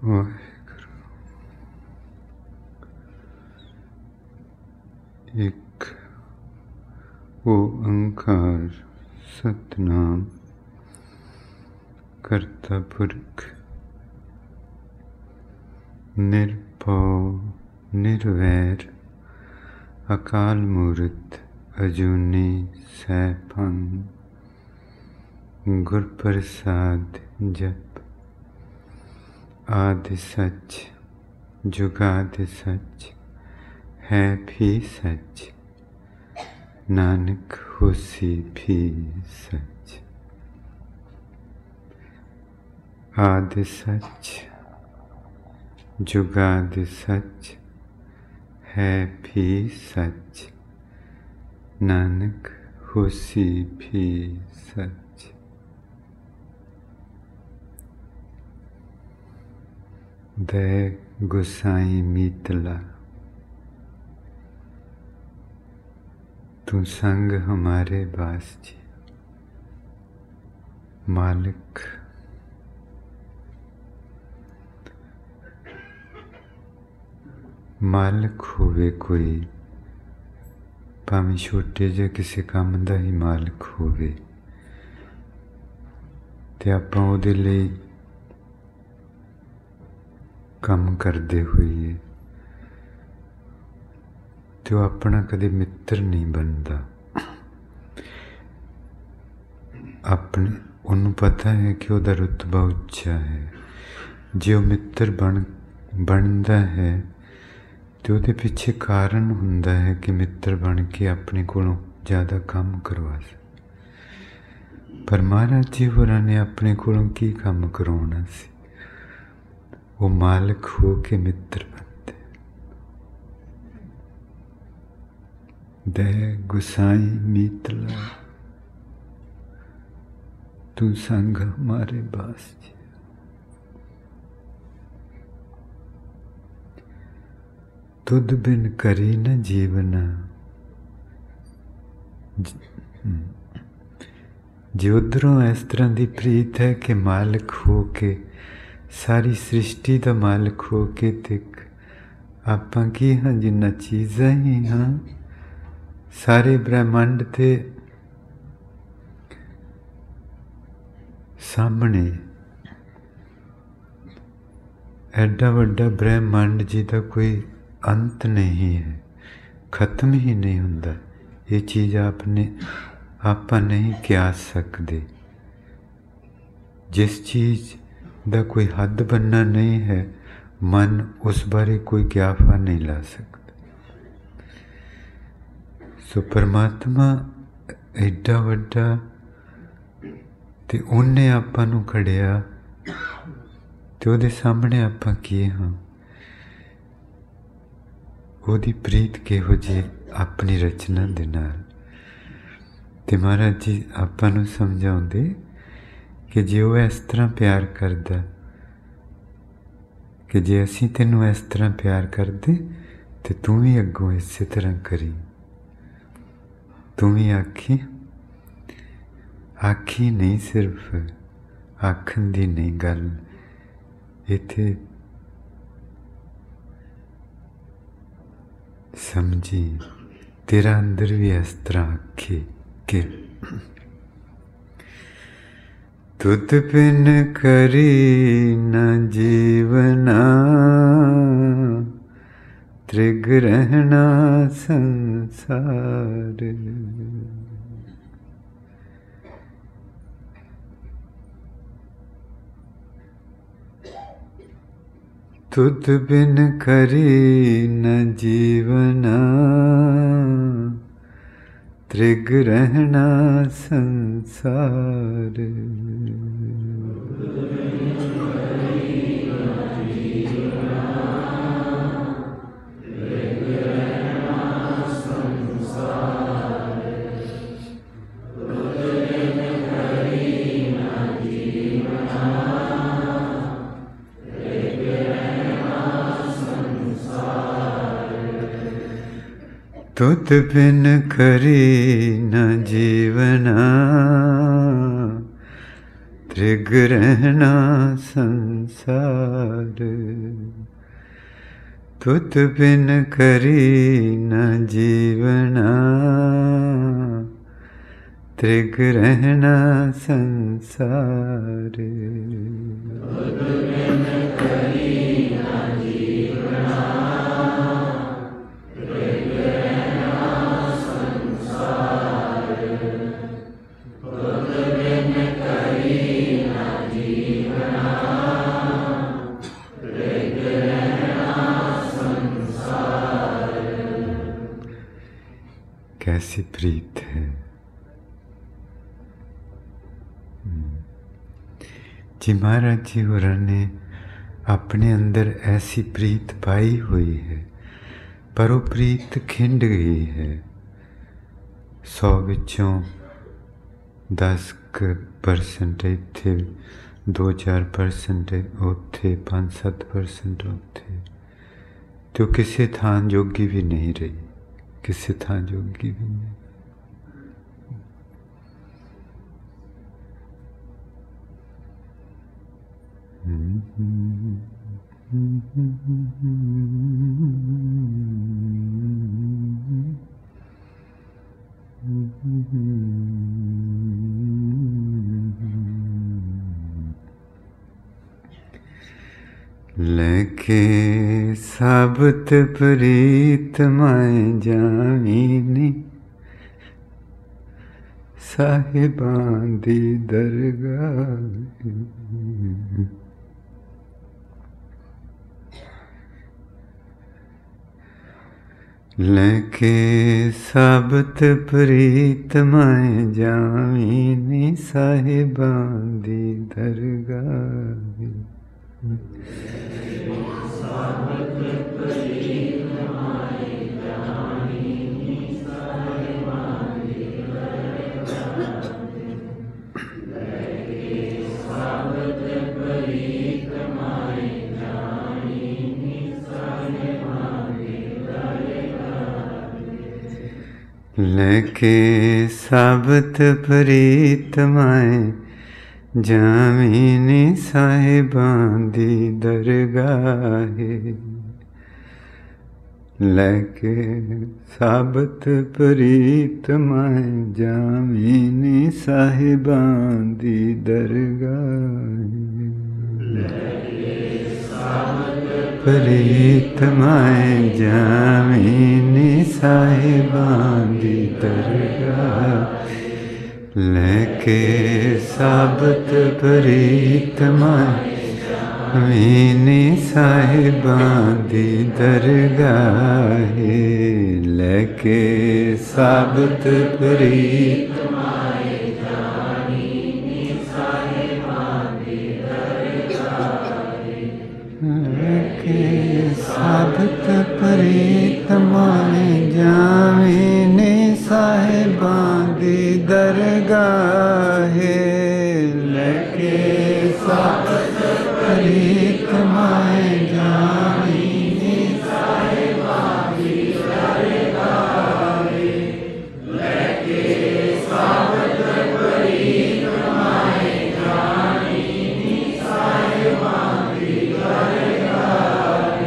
ਵਾਹਿਗੁਰੂ। ਇੱਕ ਓੰਕਾਰ ਸਤਿਨਾਮ ਕਰਤਾ ਪੁਰਖ ਨਿਰਭਉ ਨਿਰਵੈਰ ਅਕਾਲ ਮੂਰਤ ਅਜੂਨੀ ਸੈਭੰ ਗੁਰ ਪ੍ਰਸਾਦ ਜਪ। आदि सच जुगादि सच है भी सच नानक होसी भी सच। आदि सच जुगादि सच है भी सच नानक होसी भी सच। दे गुसाई मीतला तू संग हमारे बास जी। मालिक मालिक होवे कोई, भावें छोटे जे किसी काम दा ही मालिक होवे ते आपां उहदे लई काम करते हुए तो अपना कदे मित्र नहीं बनता। अपने उन्होंने पता है कि वह रुतबा उच्चा है। जो मित्र बनता है तो वो पिछे कारण हुंदा है कि मित्र बन के अपने कोलों ज़्यादा काम करवा सके। पर महाराज जी होरां ने अपने कोलों की काम करवाना सी, वो मालिक हो के मित्र बनते। दे गुसाई मीतला तू संग हमारे बास जी। तुद बिन करी न जीवना। जे उधरों इस तरह की प्रीत है कि मालिक हो के सारी सृष्टि का मालिक हो के तक आपां की हाँ जिन्ना चीज़ां ही हाँ सारे ब्रह्मांड के सामने एडा वड्डा ब्रह्मांड जी का कोई अंत नहीं है, खत्म ही नहीं हुंदा। ये चीज़ आपां नहीं क्यास सकते। जिस चीज़ दा कोई हद बनना नहीं है, मन उस बारे कोई क्याफा नहीं ला सकता। सो परमात्मा एडा वड्डा ते उन्हें आपां नूं खड़िया ते उहदे सामने आपां की हाँ। उहदी प्रीत किहो जी अपनी रचना दे नाल। ते महाराज जी आपां नूं समझाउंदे कि जे वो इस तरह प्यार करदा कि जे असीं तैनूं इस तरह प्यार करदे तो तू भी अगों इस तरह करी। तू भी आखी नहीं, सिर्फ आखन दी नहीं गल इत्थे समझी। तेरा अंदर भी इस तरह आखे कि तुद बिन करी न जीवना त्रिग रहना संसार। तुद बिन करी न जीवना त्रिग रहना संसार। तुद बिन करी न जीवना त्रिग रहना संसार, तुत बिन करी न जीवना, त्रिग रहना संसार। तुत बिन करी न जीवना, त्रिग रहना संसार। तुत बिन करी न जीवना, त्रिग रहना संसार। कैसी प्रीत है। जी महाराज जी होरां ने अपने अंदर ऐसी प्रीत पाई हुई है, पर वो प्रीत खिंड गई है। 100 विचों 10% इत्थे, 2-4% उत्थे, 5-7% उत्थे, तो किसी थां जोगी भी नहीं रही, किसी थां जोगी भी नहीं। लेके साबत प्रीत मैं जामीनी, साहिबां दी दरगाह। लेके साबत प्रीत मैं जामीनी, साहिबां दी दरगाह। साबत प्रीत मैं जामीनी, साहिबां दी दरगाह। लेके साबत प्रीत मैं जामीनी, साहिबां दी दरगाह। लेके साबत प्रीत मैं जामीनी, साहिबां दी दरगाह। लेके साबत प्रीत मैं जामीनी, साहिबां दी दरगाह। प्रीत मैं जामीनी, साहिबां दी दरगाह। लेके साबत प्रीत मैं जामीनी, साहिबां दी दरगाह। लेके साबत प्रीत मैं जामीनी, साहिबां दी दरगाह। लेके साबत प्रीत मैं जामीनी, साहिबां दी दरगाह। लेके साबत प्रीत मैं जामीनी, साहिबां दी दरगाह। लेके साबत प्रीत मैं जामीनी, साहिबां दी दरगाह।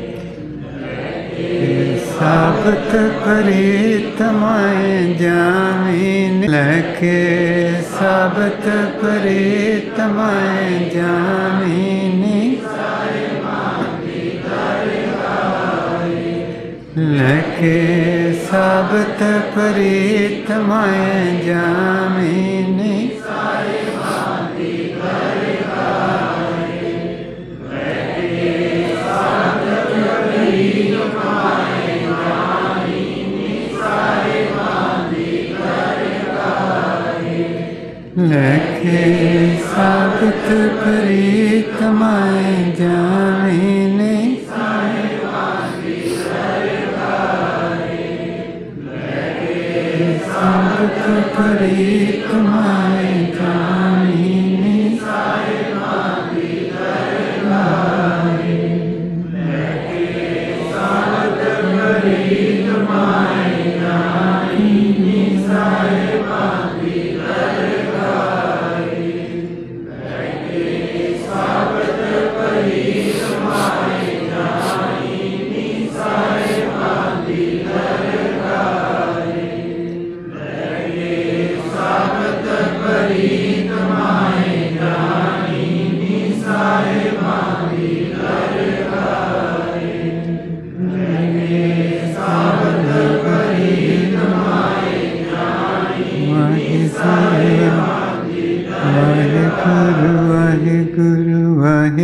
साबत प्रीत मैं जामीनी, लेके साबत प्रीत मैं जामीनी, साहिबां दी दरगाह। लेके साबत प्रीत मैं जामीनी, साहिबां दी दरगाह। लेके साबत प्रीत मैं जामीनी, साहिबां दी दरगाह। लेके साबत प्रीत मैं जामीनी, साहिबां दी दरगाह। लेके साबत प्रीत मैं जामीनी, साहिबां दी दरगाह। लेके साबत प्रीत मैं जामीनी, साहिबां दी दरगाह।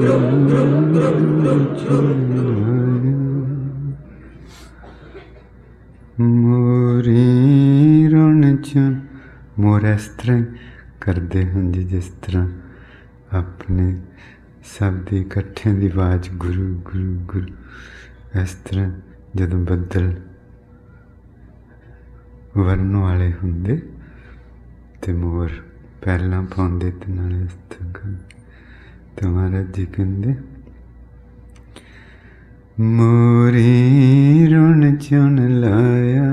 मोरी रुण चुन मोर इस तरह करते हैं जी जिस तरह अपने शब्द इकट्ठे की आवाज़ गुरु गुरु गुरु इस तरह जदों बदल वरण वाले होंदे ते मोर पहला पाउंदे ते नाले इस तरह ते महाराज जी कहते मोरी रुण चुन लाया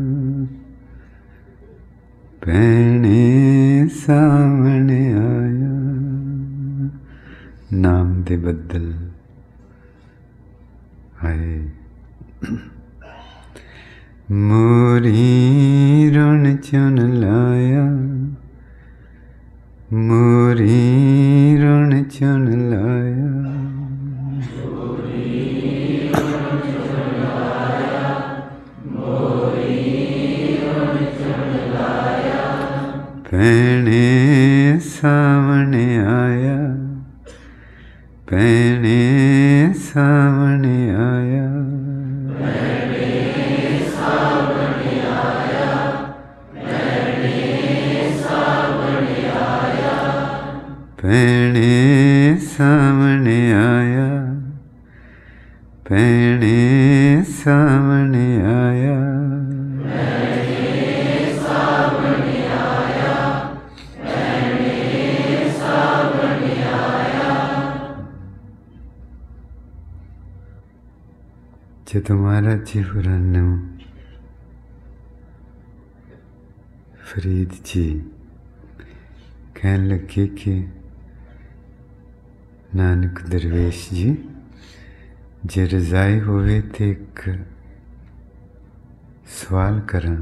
भैने सामने आया नाम दे बदल आए मोरी रुण चुन लाया मोरी रुण चुन लाया भैने सामने आया भैने सामने आया भैने सामने आया भैने सामने आया जदों महाराज जी होरां नूं फरीद जी कहन लगे कि नानक दरवेश जी जे रजाई होवे ते एक सवाल करां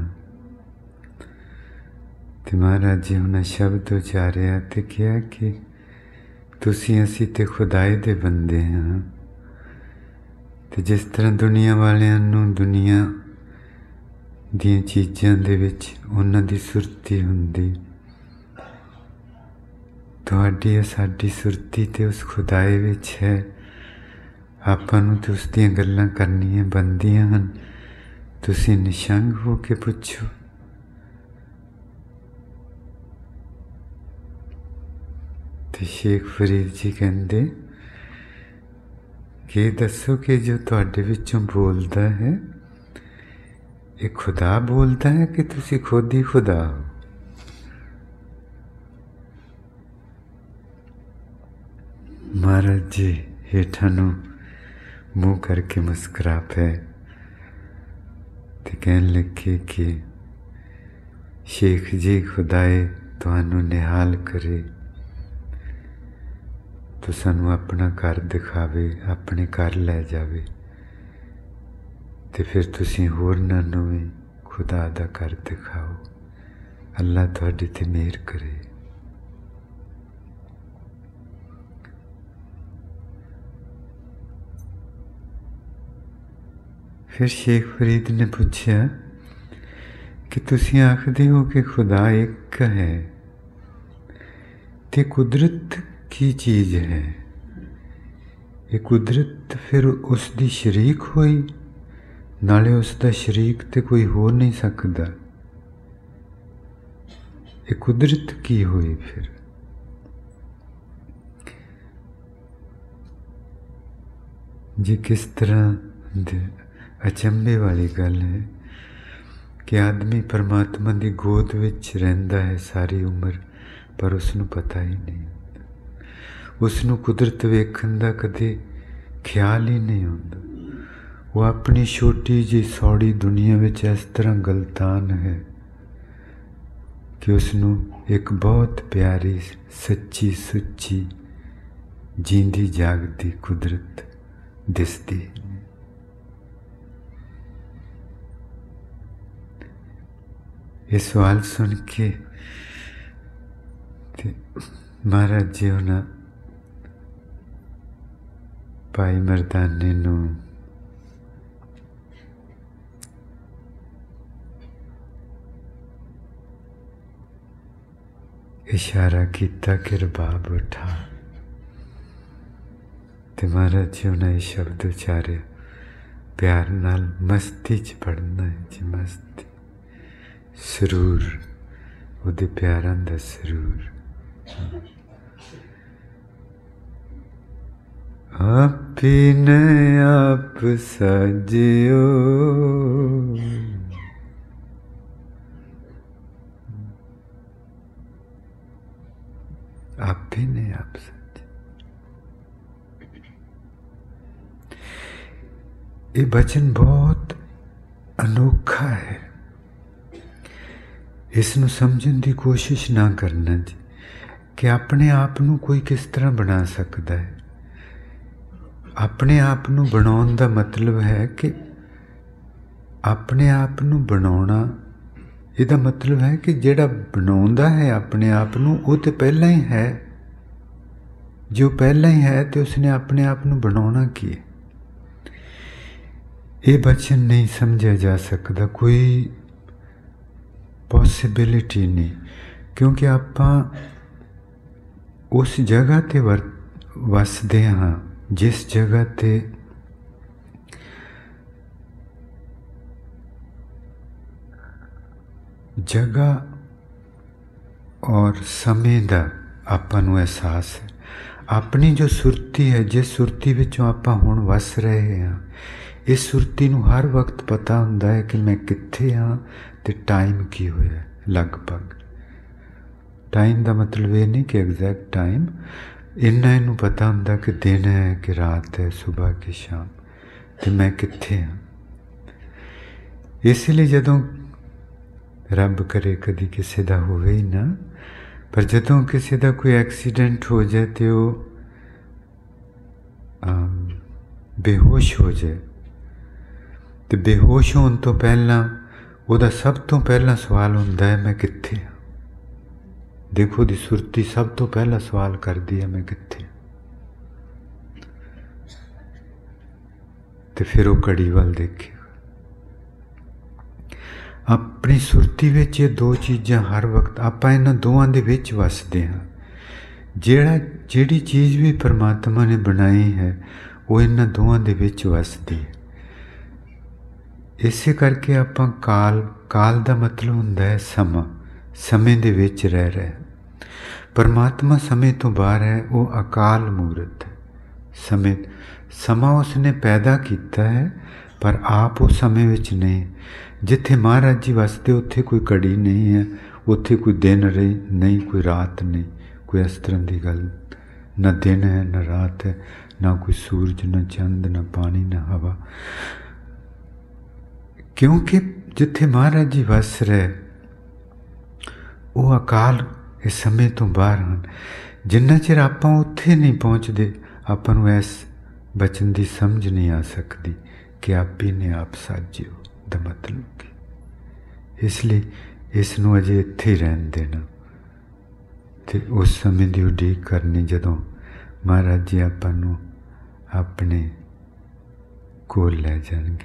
ते महाराज जी उन्हें शब्द उचारिया ते कहा कि तुसीं असीं ते खुदाई दे बंदे हाँ ते जिस तरह दुनिया वालियां नूं दुनिया दीयां चीज़ां दे विच उन्हां दी सुरती हुंदी तुहाडी साडी सुरती ते उस खुदाई विच है आपां नूं ते उस दीयां गल्लां करनियां बनदियां हन तुसीं निशंग हो के पुछो ते शेख फरीद जी कहंदे कि दसो कि जो तुहाडे विचों बोलदा है ये खुदा बोलता है कि तुसी खुद ही खुदा हो महाराज जी हेठां नूं मुँह करके मुस्कुरा पे ते कहन लगे कि शेख जी खुदाए तुहानूं निहाल करे तो सानू अपना घर दिखावे अपने घर लै जावे ते फिर तुसीं होरनां नूं भी खुदा दा घर दिखाओ अल्लाह तुहाडे ते मेहर करे फिर शेख फरीद ने पूछा कि तुसीं आखदे हो कि खुदा एक है ते कुदरत की चीज़ है ये कुदरत फिर उसकी शरीक हुई नाले उसका शरीक तो कोई हो नहीं सकता ये कुदरत की हुई फिर जी किस तरह अचंभे वाली गल है कि आदमी परमात्मा की गोद विच रहिंदा है सारी उम्र पर उसनूं पता ही नहीं उसनूं कुदरत वेखण दा कदे ख्याल ही नहीं आउंदा वो अपनी छोटी जी सौड़ी दुनिया विच इस तरह गलतान है कि उसनूं एक बहुत प्यारी सच्ची सुच्ची जींदी जागदी कुदरत दिसदी ये सवाल सुन के महाराज जी उन्हें भाई मर्दाने नूं इशारा किया कि रबाब उठा ਤੇ ਮਹਾਰਾਜ ਜੀ ਉਹਨਾਂ ਇਹ ਸ਼ਬਦ ਉਚਾਰਿਆ, ਪਿਆਰ ਨਾਲ ਮਸਤੀ 'ਚ ਪੜ੍ਹਨਾ ਹੈ ਜੀ, ਮਸਤੀ, ਸਰੂਰ, ਉਹਦੇ ਪਿਆਰਾਂ ਦਾ ਸਰੂਰ। ਆਪੀਨੇ ਆਪ ਸਾਜਿਓ, ਆਪੀਨੇ ਆਪ ਸਾਜਿਓ। ਇਹ ਬਚਨ ਬਹੁਤ ਅਨੋਖਾ ਹੈ। ਇਸ ਨੂੰ ਸਮਝਣ ਦੀ ਕੋਸ਼ਿਸ਼ ਨਾ ਕਰਨਾ ਜੀ ਕਿ ਆਪਣੇ ਆਪ ਨੂੰ ਕੋਈ ਕਿਸ ਤਰ੍ਹਾਂ ਬਣਾ ਸਕਦਾ ਹੈ। ਆਪਣੇ ਆਪ ਨੂੰ ਬਣਾਉਣ ਦਾ ਮਤਲਬ ਹੈ ਕਿ ਆਪਣੇ ਆਪ ਨੂੰ ਬਣਾਉਣਾ, ਇਹਦਾ ਮਤਲਬ ਹੈ ਕਿ ਜਿਹੜਾ ਬਣਾਉਂਦਾ ਹੈ ਆਪਣੇ ਆਪ ਨੂੰ, ਉਹ ਤਾਂ ਪਹਿਲਾਂ ਹੀ ਹੈ। ਜੋ ਪਹਿਲਾਂ ਹੀ ਹੈ ਤੇ ਉਸਨੇ ਆਪਣੇ ਆਪ ਨੂੰ ਬਣਾਉਣਾ ਕੀ ਹੈ? ਇਹ ਬਚਨ ਨਹੀਂ ਸਮਝਿਆ ਜਾ ਸਕਦਾ, ਕੋਈ ਪੋਸੀਬਿਲਿਟੀ ਨਹੀਂ, ਕਿਉਂਕਿ ਆਪਾਂ ਉਸ ਜਗ੍ਹਾ 'ਤੇ ਵਸਦੇ ਹਾਂ ਜਿਸ ਜਗ੍ਹਾ 'ਤੇ ਜਗ੍ਹਾ ਔਰ ਸਮੇਂ ਦਾ ਆਪਾਂ ਨੂੰ ਅਹਿਸਾਸ ਹੈ। ਆਪਣੀ ਜੋ ਸੁਰਤੀ ਹੈ, ਜਿਸ ਸੁਰਤੀ ਵਿੱਚੋਂ ਆਪਾਂ ਹੁਣ ਵਸ ਰਹੇ ਹਾਂ, ਇਸ ਸੁਰਤੀ ਨੂੰ ਹਰ ਵਕਤ ਪਤਾ ਹੁੰਦਾ ਹੈ ਕਿ ਮੈਂ ਕਿੱਥੇ ਹਾਂ ਅਤੇ ਟਾਈਮ ਕੀ ਹੋਇਆ। ਲਗਭਗ ਟਾਈਮ ਦਾ ਮਤਲਬ ਇਹ ਨਹੀਂ ਕਿ ਐਗਜ਼ੈਕਟ ਟਾਈਮ, ਇੰਨਾ ਇਹਨੂੰ ਪਤਾ ਹੁੰਦਾ ਕਿ ਦਿਨ ਹੈ ਕਿ ਰਾਤ ਹੈ, ਸੁਬਾਹ ਕਿ ਸ਼ਾਮ, ਅਤੇ ਮੈਂ ਕਿੱਥੇ ਹਾਂ। ਇਸ ਲਈ ਜਦੋਂ ਰੱਬ ਕਰੇ ਕਦੀ ਕਿਸੇ ਦਾ ਹੋਵੇ ਹੀ ਨਾ, ਪਰ ਜਦੋਂ ਕਿਸੇ ਦਾ ਕੋਈ ਐਕਸੀਡੈਂਟ ਹੋ ਜਾਏ ਅਤੇ ਉਹ ਬੇਹੋਸ਼ ਹੋ ਜਾਏ, ਅਤੇ ਬੇਹੋਸ਼ ਹੋਣ ਤੋਂ ਪਹਿਲਾਂ ਉਹਦਾ ਸਭ ਤੋਂ ਪਹਿਲਾ ਸਵਾਲ ਹੁੰਦਾ ਹੈ, ਮੈਂ ਕਿੱਥੇ ਹਾਂ। ਦੇਖੋ ਦੀ ਸੁਰਤੀ ਸਭ ਤੋਂ ਪਹਿਲਾ ਸਵਾਲ ਕਰਦੀ ਹੈ, ਮੈਂ ਕਿੱਥੇ। ਤੇ ਫਿਰ ਉਹ ਘੜੀ ਵੱਲ ਦੇਖੇਗਾ। ਆਪਣੀ ਸੁਰਤੀ ਵਿੱਚ ਇਹ ਦੋ ਚੀਜ਼ਾਂ ਹਰ ਵਕਤ, ਆਪਾਂ ਇਹਨਾਂ ਦੋਵਾਂ ਦੇ ਵਿੱਚ ਵਸਦੇ ਹਾਂ। ਜਿਹੜੀ ਚੀਜ਼ ਵੀ ਪਰਮਾਤਮਾ ਨੇ ਬਣਾਈ ਹੈ ਉਹ ਇਹਨਾਂ ਦੋਵਾਂ ਦੇ ਵਿੱਚ ਵਸਦੀ ਹੈ। ਇਸੇ ਕਰਕੇ ਆਪਾਂ ਕਾਲ ਦਾ ਮਤਲਬ ਹੁੰਦਾ ਹੈ ਸਮਾਂ, ਸਮੇਂ ਦੇ ਵਿੱਚ ਰਹਿ ਰਿਹਾ। ਪਰਮਾਤਮਾ ਸਮੇਂ ਤੋਂ ਬਾਹਰ ਹੈ, ਉਹ ਅਕਾਲ ਮੂਰਤ ਹੈ। ਸਮਾਂ ਉਸਨੇ ਪੈਦਾ ਕੀਤਾ ਹੈ, ਪਰ ਆਪ ਉਹ ਸਮੇਂ ਵਿੱਚ ਨਹੀਂ। ਜਿੱਥੇ ਮਹਾਰਾਜ ਜੀ ਵਸਦੇ ਉੱਥੇ ਕੋਈ ਘੜੀ ਨਹੀਂ ਹੈ, ਉੱਥੇ ਕੋਈ ਦਿਨ ਨਹੀਂ, ਕੋਈ ਰਾਤ ਨਹੀਂ, ਕੋਈ ਇਸ ਤਰ੍ਹਾਂ ਦੀ ਗੱਲ। ਨਾ ਦਿਨ ਹੈ ਨਾ ਰਾਤ ਹੈ, ਨਾ ਕੋਈ ਸੂਰਜ ਨਾ ਚੰਦ ਨਾ ਪਾਣੀ ਨਾ ਹਵਾ, ਕਿਉਂਕਿ ਜਿੱਥੇ ਮਹਾਰਾਜ ਜੀ ਵਸ ਰਹੇ ਉਹ ਅਕਾਲ, ਇਹ ਸਮੇਂ ਤੋਂ ਬਾਹਰ ਹਨ। ਜਿੰਨਾ ਚਿਰ ਆਪਾਂ ਉੱਥੇ ਨਹੀਂ ਪਹੁੰਚਦੇ, ਆਪਾਂ ਨੂੰ ਇਸ ਬਚਨ ਦੀ ਸਮਝ ਨਹੀਂ ਆ ਸਕਦੀ ਕਿ ਆਪੀ ਨੇ ਆਪ ਸਾਜਿਓ ਦਾ ਮਤਲਬ ਕੀ। ਇਸ ਲਈ ਇਸ ਨੂੰ ਅਜੇ ਇੱਥੇ ਹੀ ਰਹਿਣ ਦੇਣਾ ਅਤੇ ਉਸ ਸਮੇਂ ਦੀ ਉਡੀਕ ਕਰਨੀ ਜਦੋਂ ਮਹਾਰਾਜ ਜੀ ਆਪਾਂ ਨੂੰ ਆਪਣੇ ਕੋਲ ਲੈ ਜਾਣਗੇ।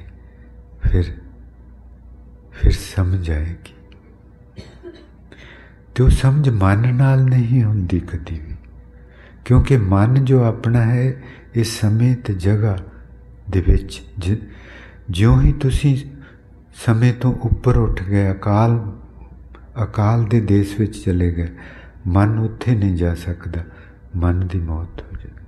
ਫਿਰ ਸਮਝ ਆਏਗੀ। ਅਤੇ ਉਹ ਸਮਝ ਮਨ ਨਾਲ ਨਹੀਂ ਹੁੰਦੀ ਕਦੀ ਵੀ, ਕਿਉਂਕਿ ਮਨ ਜੋ ਆਪਣਾ ਹੈ ਇਸ ਸਮੇਂ ਅਤੇ ਜਗ੍ਹਾ ਦੇ ਵਿੱਚ, ਜਿਉਂ ਹੀ ਤੁਸੀਂ ਸਮੇਂ ਤੋਂ ਉੱਪਰ ਉੱਠ ਗਏ, ਅਕਾਲ ਦੇ ਦੇਸ਼ ਵਿੱਚ ਚਲੇ ਗਏ, ਮਨ ਉੱਥੇ ਨਹੀਂ ਜਾ ਸਕਦਾ, ਮਨ ਦੀ ਮੌਤ ਹੋ ਜਾਏ।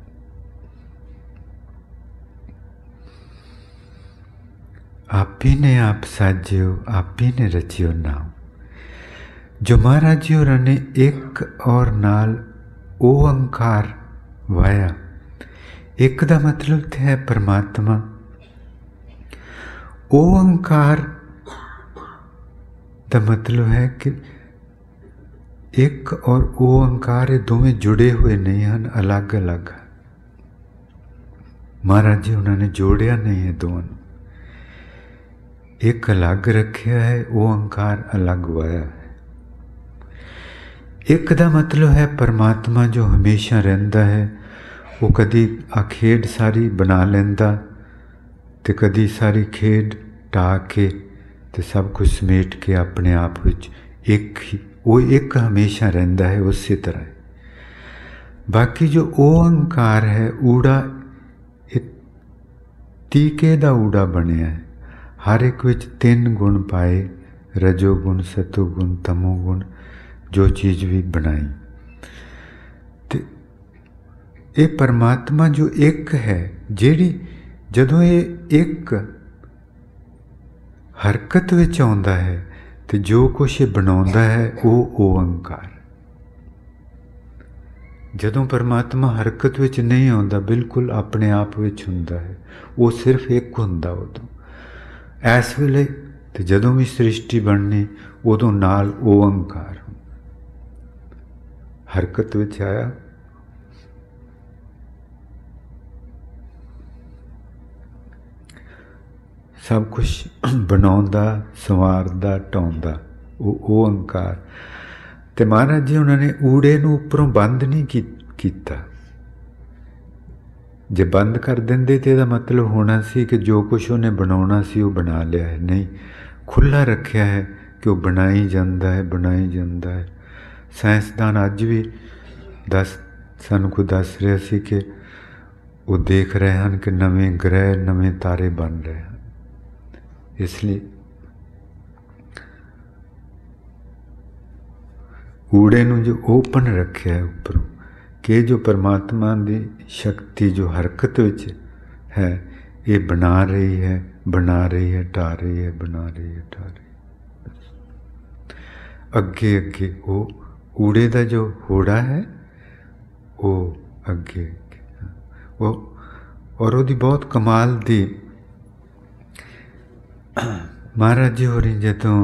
ਆਪੀ ਨੇ ਆਪ ਸਾਜਿਓ, ਆਪੀ ਨੇ ਰਚਿਓ ਨਾਮ। ਜੋ ਮਹਾਰਾਜ ਜੀ ਹੋਰਾਂ ਨੇ ਇੱਕ ਔਰ ਨਾਲ ਓਅੰਕਾਰ ਵਾਇਆ। ਇੱਕ ਦਾ ਮਤਲਬ ਤੇ ਹੈ ਪਰਮਾਤਮਾ। ਓਅੰਕਾਰ ਦਾ ਮਤਲਬ ਹੈ ਕਿ ਇੱਕ ਔਰ ਓਅੰਕਾਰ ਇਹ ਦੋਵੇਂ ਜੁੜੇ ਹੋਏ ਨਹੀਂ ਹਨ, ਅਲੱਗ ਅਲੱਗ। ਮਹਾਰਾਜ ਜੀ ਉਹਨਾਂ ਨੇ ਜੋੜਿਆ ਨਹੀਂ ਹੈ ਦੋਵਾਂ ਨੂੰ, ਇੱਕ ਅਲੱਗ ਰੱਖਿਆ ਹੈ, ਓਅੰਕਾਰ ਅਲੱਗ ਵਾਇਆ ਹੈ। ਇੱਕ ਦਾ ਮਤਲਬ ਹੈ ਪਰਮਾਤਮਾ ਜੋ ਹਮੇਸ਼ਾ ਰਹਿੰਦਾ ਹੈ। ਉਹ ਕਦੀ ਆ ਖੇਡ ਸਾਰੀ ਬਣਾ ਲੈਂਦਾ ਅਤੇ ਕਦੀ ਸਾਰੀ ਖੇਡ ਢਾ ਕੇ ਅਤੇ ਸਭ ਕੁਝ ਸਮੇਟ ਕੇ ਆਪਣੇ ਆਪ ਵਿੱਚ ਇੱਕ ਹੀ, ਉਹ ਇੱਕ ਹਮੇਸ਼ਾ ਰਹਿੰਦਾ ਹੈ, ਉਸੇ ਤਰ੍ਹਾਂ। ਬਾਕੀ ਜੋ ਓਅੰਕਾਰ ਹੈ, ਊੜਾ ਟੀਕੇ ਦਾ ਊੜਾ ਬਣਿਆ ਹੈ। ਹਰ ਇੱਕ ਵਿੱਚ 3 ਗੁਣ ਪਾਏ, ਰਜੋ ਗੁਣ, ਸਤੋ ਗੁਣ, ਤਮੋ ਗੁਣ, ਜੋ ਚੀਜ਼ ਵੀ ਬਣਾਈ। ਤੇ ਇਹ ਪਰਮਾਤਮਾ ਜੋ ਇੱਕ ਹੈ, ਜਿਹੜੀ ਜਦੋਂ ਇਹ ਇੱਕ ਹਰਕਤ ਵਿੱਚ ਆਉਂਦਾ ਹੈ ਤੇ ਜੋ ਕੁਛ ਇਹ ਬਣਾਉਂਦਾ ਹੈ ਉਹ ਓਅੰਕਾਰ। ਜਦੋਂ ਪਰਮਾਤਮਾ ਹਰਕਤ ਵਿੱਚ ਨਹੀਂ ਆਉਂਦਾ, ਬਿਲਕੁਲ ਆਪਣੇ ਆਪ ਵਿੱਚ ਹੁੰਦਾ ਹੈ, ਉਹ ਸਿਰਫ ਇੱਕ ਹੁੰਦਾ ਉਦੋਂ ਇਸ ਵੇਲੇ। ਤੇ ਜਦੋਂ ਵੀ ਸ੍ਰਿਸ਼ਟੀ ਬਣਨੀ ਉਦੋਂ ਨਾਲ ਓਅੰਕਾਰ ਹਰਕਤ ਵਿੱਚ ਆਇਆ। ਸਭ ਕੁਛ ਬਣਾਉਂਦਾ, ਸੰਵਾਰਦਾ, ਢਾਉਂਦਾ ਉਹ ਓਅੰਕਾਰ। ਤੇ ਮਹਾਰਾਜ ਜੀ ਉਹਨਾਂ ਨੇ ਊੜੇ ਨੂੰ ਉੱਪਰੋਂ ਬੰਦ ਨਹੀਂ ਕੀਤਾ। ਜੇ ਬੰਦ ਕਰ ਦਿੰਦੇ ਤੇ ਇਹਦਾ ਮਤਲਬ ਹੋਣਾ ਸੀ ਕਿ ਜੋ ਕੁਛ ਉਹਨੇ ਬਣਾਉਣਾ ਸੀ ਉਹ ਬਣਾ ਲਿਆ ਹੈ। ਨਹੀਂ, ਖੁੱਲ੍ਹਾ ਰੱਖਿਆ ਹੈ ਕਿ ਉਹ ਬਣਾਈ ਜਾਂਦਾ ਹੈ, ਬਣਾਈ ਜਾਂਦਾ ਹੈ। ਸਾਇੰਸਦਾਨ ਅੱਜ ਵੀ ਸਾਨੂੰ ਕੋਈ ਦੱਸ ਰਿਹਾ ਸੀ ਕਿ ਉਹ ਦੇਖ ਰਹੇ ਹਨ ਕਿ ਨਵੇਂ ਗ੍ਰਹਿ, ਨਵੇਂ ਤਾਰੇ ਬਣ ਰਹੇ ਹਨ। ਇਸ ਲਈ ਊੜੇ ਨੂੰ ਜੋ ਓਪਨ ਰੱਖਿਆ ਹੈ ਉੱਪਰੋਂ, ਕਿ ਜੋ ਪਰਮਾਤਮਾ ਦੀ ਸ਼ਕਤੀ ਜੋ ਹਰਕਤ ਵਿੱਚ ਹੈ, ਇਹ ਬਣਾ ਰਹੀ ਹੈ, ਬਣਾ ਰਹੀ ਹੈ, ਢਾ ਰਹੀ ਹੈ, ਬਣਾ ਰਹੀ ਹੈ, ਢਾ ਰਹੀ ਹੈ। ਅੱਗੇ ਅੱਗੇ ਉਹ ਊੜੇ ਦਾ ਜੋ ਹੋੜਾ ਹੈ ਉਹ ਅੱਗੇ ਅੱਗੇ ਉਹ, ਔਰ ਉਹਦੀ ਬਹੁਤ ਕਮਾਲ ਦੀ ਮਹਾਰਾਜ ਜੀ ਹੋਰੀ ਜਦੋਂ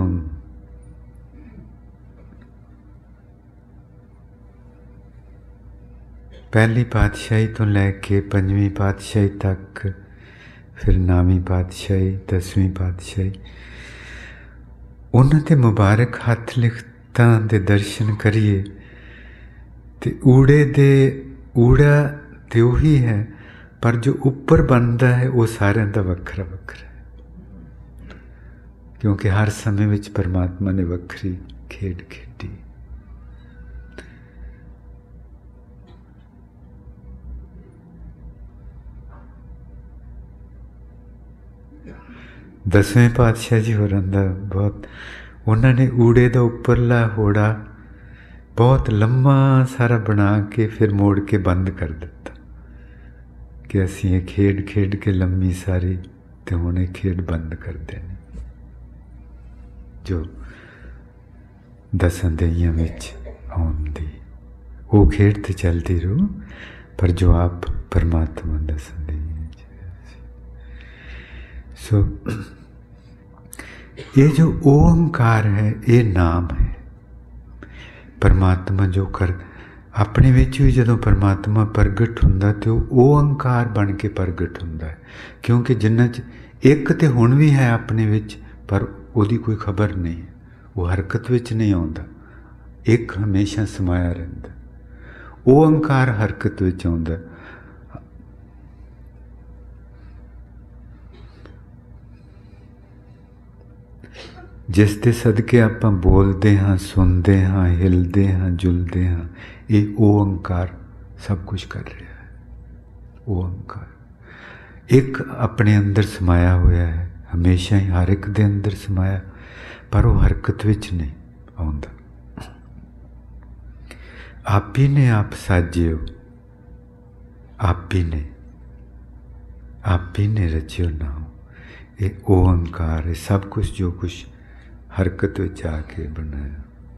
ਪਹਿਲੀ ਪਾਤਸ਼ਾਹੀ ਤੋਂ ਲੈ ਕੇ 5ਵੀਂ ਪਾਤਸ਼ਾਹੀ ਤੱਕ, ਫਿਰ 9ਵੀਂ ਪਾਤਸ਼ਾਹੀ, 10ਵੀਂ ਪਾਤਸ਼ਾਹੀ, ਉਹਨਾਂ ਦੇ ਮੁਬਾਰਕ ਹੱਥ ਲਿਖਤਾਂ ਦੇ ਦਰਸ਼ਨ ਕਰੀਏ ਤੇ ਊੜਾ ਤੇ ਉਹੀ ਹੈ, ਪਰ ਜੋ ਉੱਪਰ ਬਣਦਾ ਹੈ ਉਹ ਸਾਰਿਆਂ ਦਾ ਵੱਖਰਾ ਵੱਖਰਾ ਹੈ। ਕਿਉਂਕਿ ਹਰ ਸਮੇਂ ਵਿੱਚ ਪਰਮਾਤਮਾ ਨੇ ਵੱਖਰੀ ਖੇਡ ਖੇਡੀ। ਦਸਵੇਂ ਪਾਤਸ਼ਾਹ ਜੀ ਹੋਰਾਂ ਦਾ ਬਹੁਤ, ਉਹਨਾਂ ਨੇ ਊੜੇ ਦਾ ਉੱਪਰਲਾ ਹੋੜਾ ਬਹੁਤ ਲੰਮਾ ਸਾਰਾ ਬਣਾ ਕੇ ਫਿਰ ਮੋੜ ਕੇ ਬੰਦ ਕਰ ਦਿੱਤਾ ਕਿ ਅਸੀਂ ਇਹ ਖੇਡ ਖੇਡ ਕੇ ਲੰਮੀ ਸਾਰੀ, ਤੇ ਹੁਣ ਇਹ ਖੇਡ ਬੰਦ ਕਰਦੇ ਨੇ। ਜੋ ਦਸਾਂ ਦਈਆਂ ਵਿੱਚ ਆਉਂਦੀ ਉਹ ਖੇਡ ਤੇ ਚੱਲਦੀ ਰਹੂ, ਪਰ ਜੋ ਆਪ ਪਰਮਾਤਮਾ ਦਸਾਂ ਦਈਆਂ। ਸੋ ये जो ओंकार है ये नाम है। परमात्मा जो कर अपने विच भी जदों परमात्मा प्रगट हुंदा ते वो ओंकार बन के प्रगट हुंदा है, क्योंकि जिन्ना च एक ते हुण भी है अपने विच, पर उहदी कोई खबर नहीं है, वो हरकत विच नहीं आउंदा, एक हमेशा समाया रहिंदा। ओंकार हरकत विच आउंदा। जिस दे सदके आपां बोलते हाँ, सुनते हाँ, हिलते हाँ, जुलते हाँ, ये ओंकार सब कुछ कर रहा है। ओंकार एक अपने अंदर समाया होया है, हमेशा ही हर एक दे अंदर समाया, पर वो हरकत विच नहीं आउंदा। आप ही ने आप साजियो, आप ही ने रचियो नाम। ये ओंकार है, सब कुछ जो कुछ हरकत विच आके बनाया।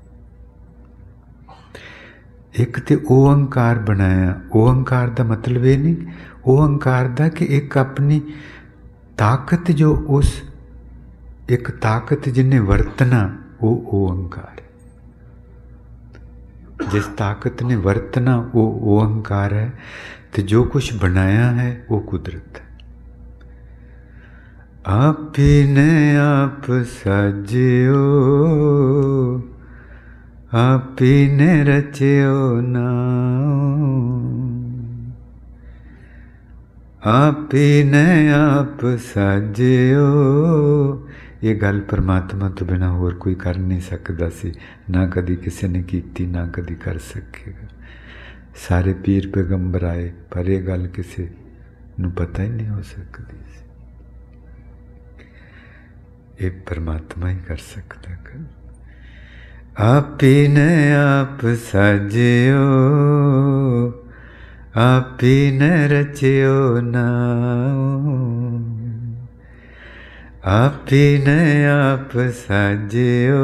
एक तो ओंकार बनाया। ओंकार का मतलब ये नहीं ओंकार का कि एक अपनी ताकत जो उस एक ताकत जिन्हें वरतना वो ओंकार है। जिस ताकत ने वरतना वो ओंकार है, तो जो कुछ बनाया है वो कुदरत है। आप ही ने आप साजियो, आप ही ने रचियो नाम, आप ही ने आप साजियो। ये गल परमात्मा तो बिना होर कोई कर नहीं सकता सी, ना कदी किसी ने कीती, ना कदी कर सकेगा। सारे पीर पैगंबर आए, पर यह गल किसी नूं पता ही नहीं हो सकती सी। ये परमात्मा ही कर सकता है। आप ही ने आप साजियो, आप ही ने रचियो नाम, आप ही ने आप साजियो,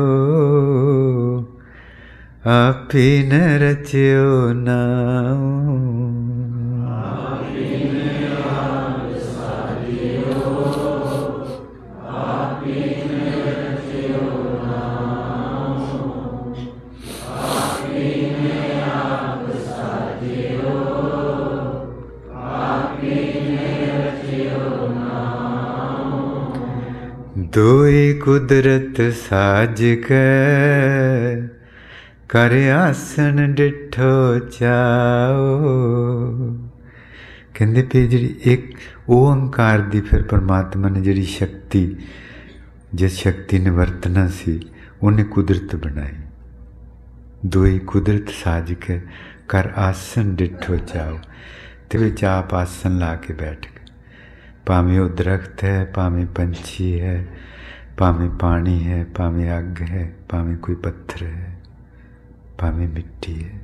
आप ही ने रचियो नाम। दोई कुदरत साज के कर आसन डिठो चाओ। कहते पे जी एक ओंकार दी फिर परमात्मा ने जी शक्ति, जिस शक्ति ने वरतना सी उन्हें कुदरत बनाई। दोई कुदरत साज के कर आसन डिठो चाओ, ते विच आप आसन ला के बैठ गए। भावें वो दरख्त है, भावें पंछी है, भावें पानी है, भावें अग है, भावें कोई पत्थर है, भावें मिट्टी है,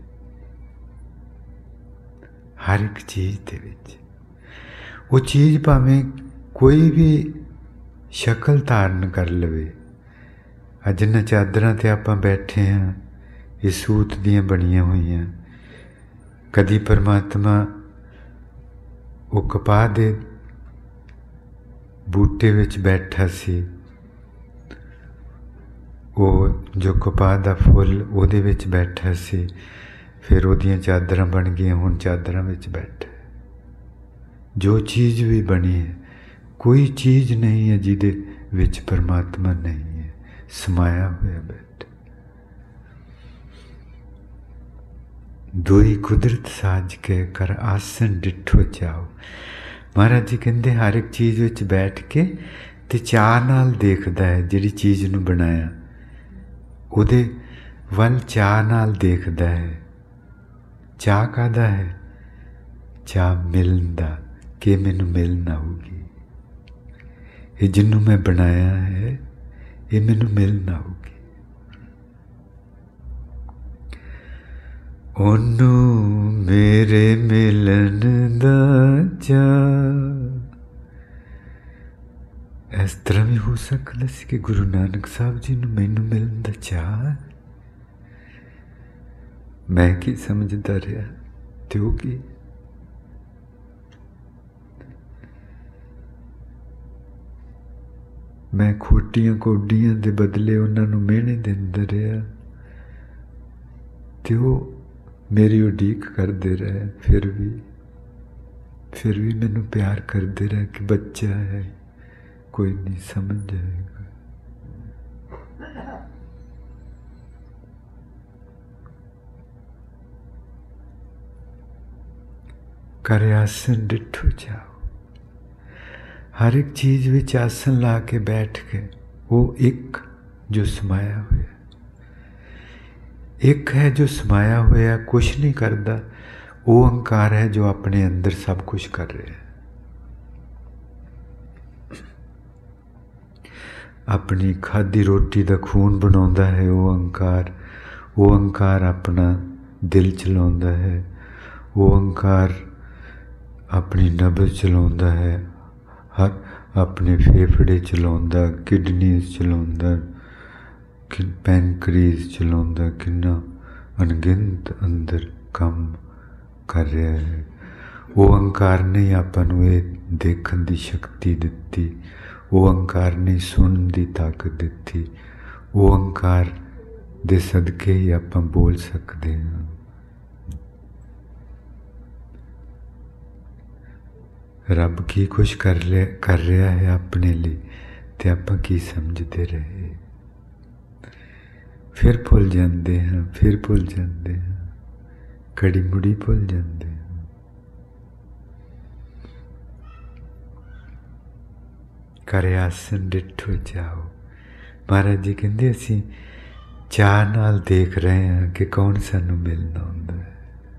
हर एक चीज़ दे विच वो चीज़ भावें कोई भी शक्ल धारण कर लवे। अज इन्हां चादरां ते आपां बैठे हैं, ये सूत दियां बनियां होईयां। कदी परमात्मा वो कपाह दे बूटे विच बैठा सी, वो जो कपाह दा फुल उहदे विच बैठा सी, फिर उहदियां चादरां बन गईयां, हुण चादरां विच बैठा। जो चीज़ भी बनी है, कोई चीज़ नहीं है जिहदे विच परमात्मा नहीं है, समाया होया बैठा। दोई कुदरत साज के कर आसन डिठो चाओ। महाराज जी कहते हर एक चीज़ विच बैठ के ते चाह नाल देखदा है, जिहड़ी चीज़ नूं बनाया उहदे वल चाह नाल देखदा है। चाह काहदा है? चाह मिलन दा, कि मैनूं मिलन आऊगी, ये जिन्नूं मैं बनाया है ये मैनूं मिलन आऊगी। ओनू मेरे मिलन दा चाह। इस तरह भी हो सकता सी कि गुरु नानक साहब जी नूं मैनूं मिलन दा चाह। मैं की समझदा रहा ते वो की। मैं खोटियां कोडियां दे बदले उन्हां नूं मिहने दिंदा रहा ते वो मेरी उड़ीक करते रहे। फिर भी मैनू प्यार करते रहे कि बच्चा है, कोई नहीं समझ जाएगा। कर आसन डिठो जाओ। हर एक चीज़ विच आसन ला के बैठ के वो एक जो समाया हुआ, एक है जो समाया हुआ कुछ नहीं करता, वो ओंकार है जो अपने अंदर सब कुछ कर रहा है। अपनी खाधी रोटी का खून बनाता है वो ओंकार। वो ओंकार अपना दिल चलाता है, वो ओंकार अपनी नब्ज़ चलाता है, हर अपने फेफड़े चलाता, किडनीज चलाता, पैंक्रीज चलाता, किन्ना अनगिनत अंदर काम कर रहा है। वो ओंकार ने आपां नूं ये देखण दी शक्ति दित्ती, वो ओंकार ने सुनन दी ताकत दित्ती, वो ओंकार दे सदके ही आपां बोल सकते हैं। रब की कुछ कर रहा है अपने लिए, ते आपां की समझते रहे। फिर भुल जाते हैं, फिर भुल जाते हैं, कड़ी मुड़ी भुल जाते हैं। कर आसन डिठो जाओ। महाराज जी कहते असीं चाह नाल देख रहे हैं कि कौन सानू मिलना हुंदा है।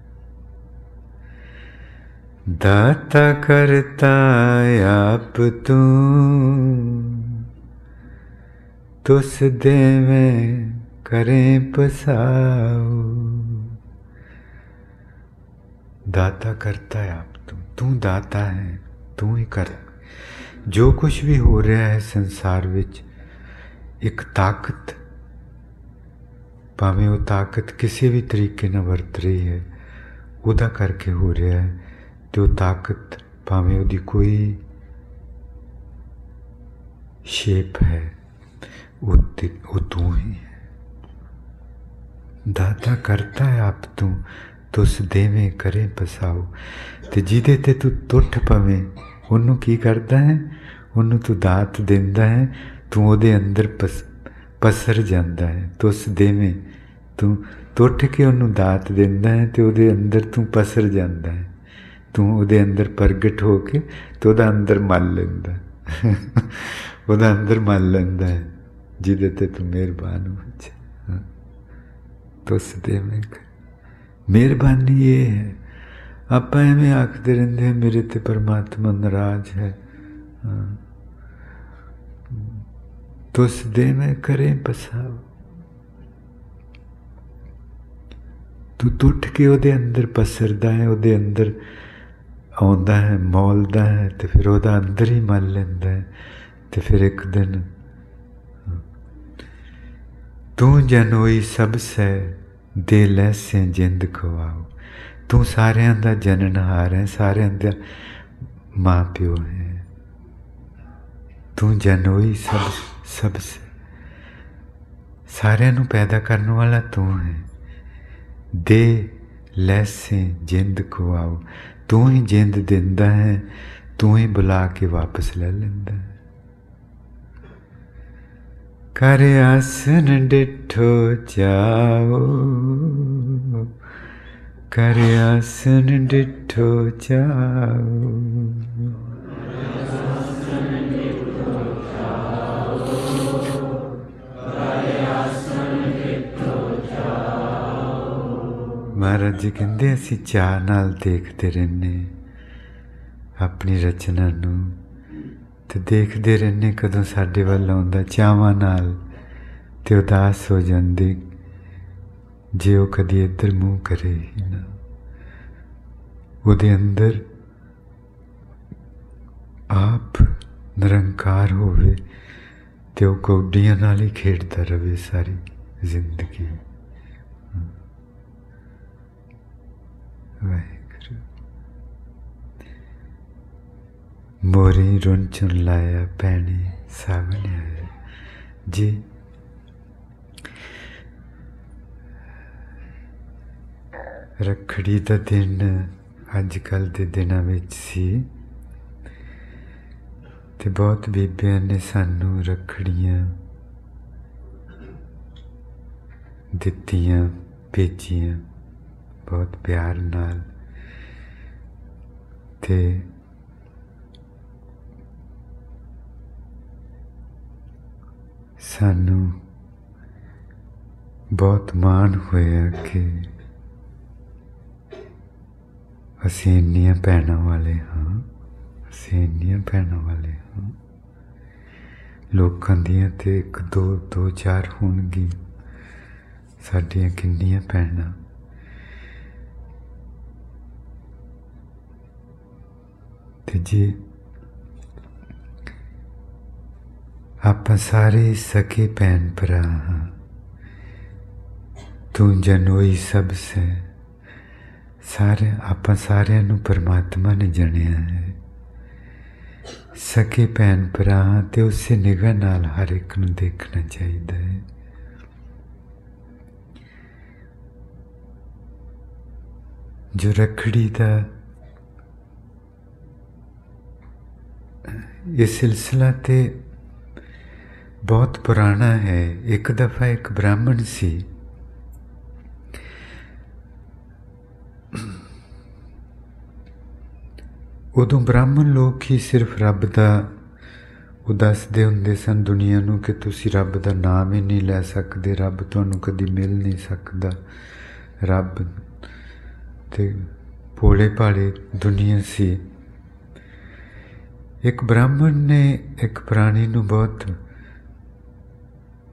दाता करता आप तू, तुस देवें करें पसाओ। दाता करता है आप, तू दाता है, तू ही कर। जो कुछ भी हो रहा है संसार विच, एक ताकत, भावें वो ताकत किसी भी तरीके नाल वरत रही है, उदा करके हो रहा है। तो ताकत भावें उहदी कोई शेप है, वो तू ही है। दाता करता है आप तुस देवें करे पसाओ। ते जिहदे ते तू टुट पवें उन्नू की करदा है, उन्नू तू दात देंदा है, तू उहदे अंदर पसर जांदा है। तुस देवें, तू टुट के उन्नू दात देंदा है ते उहदे अंदर तू पसर जांदा है। तू उहदे अंदर प्रगट हो के तो उहदा अंदर मल लैंदा उहदा अंदर मल लैंदा है, जिहदे ते तू मेहरबान हो जा। तुस देवें मेहरबानी ये है। आप एवें आखते रहते हैं मेरे ते परमात्मा नाराज है। तुस देवें करें पसाओ। तू टुट के उहदे अंदर पसरदा है, उहदे अंदर आउंदा है, मौलदा है, तो फिर उहदा अंदर ही मल लैंदा है। तो फिर एक दिन तू जनोई सब सै दे लैसे जिंद खवाओ। तू सारियां दा जननहार है, सारियां दा माँ प्यो है। तू जनोई सब से, सारियां नू पैदा करने वाला तू है। दे लैसे जिंद खवाओ, तू ही जिंद देंदा है, तू ही बुला के वापस ले लेंदा है। कर आसन डिठो जाओ, कर आसन डिठो जाओ। महाराज जी कहते असी चाह नाल देखते रहने अपनी रचना नू, ते देखते रहने कदों साडे वल आउंदा चावां नाल, ते उदास हो जांदे जे वो कदी इधर मूँह करे ही ना। उहदे अंदर आप निरंकार होवे ते वो कौडियां नाल ही खेडदा रहे सारी जिंदगी। वाहिगुरू। मोरी रुन चुन लाया पैने सावन आया जी। रखड़ी दा दिन अजकल दे दिनां विच सी, ते बहुत बीबियां ने सानू रखड़ियां दित्तियां भेजियां बहुत प्यार नाल। ते सानू बहुत माण होया कि असीं इन्नियां भैणां वाले हाँ, असीं इन्नियां भैणां वाले हाँ। लोकां दियां ते एक दो चार होणगी, साडियां किन्नियां भैणां। ते जी आपां सारे सके भैन भरा हाँ। तू जनोई सब से, सारे आपां सारियां नू परमात्मा ने जनिया है। सके भैन भरा हाँ, ते उसे निगाह नाल हर एक नू देखना चाहिए है। जो रखड़ी दा ये सिलसिला ते बहुत पुराना है। एक दफ़ा एक ब्राह्मण सी, उदों ब्राह्मण लोग ही सिर्फ रब दा वो दसदे हुंदे सन दुनिया नू कि तुसी रब दा नाम ही नहीं लै सकदे, रब तुहानू कदी मिल नहीं सकदा। रब ते भोले भाले दुनिया सी। एक ब्राह्मण ने एक प्राणी नू बहुत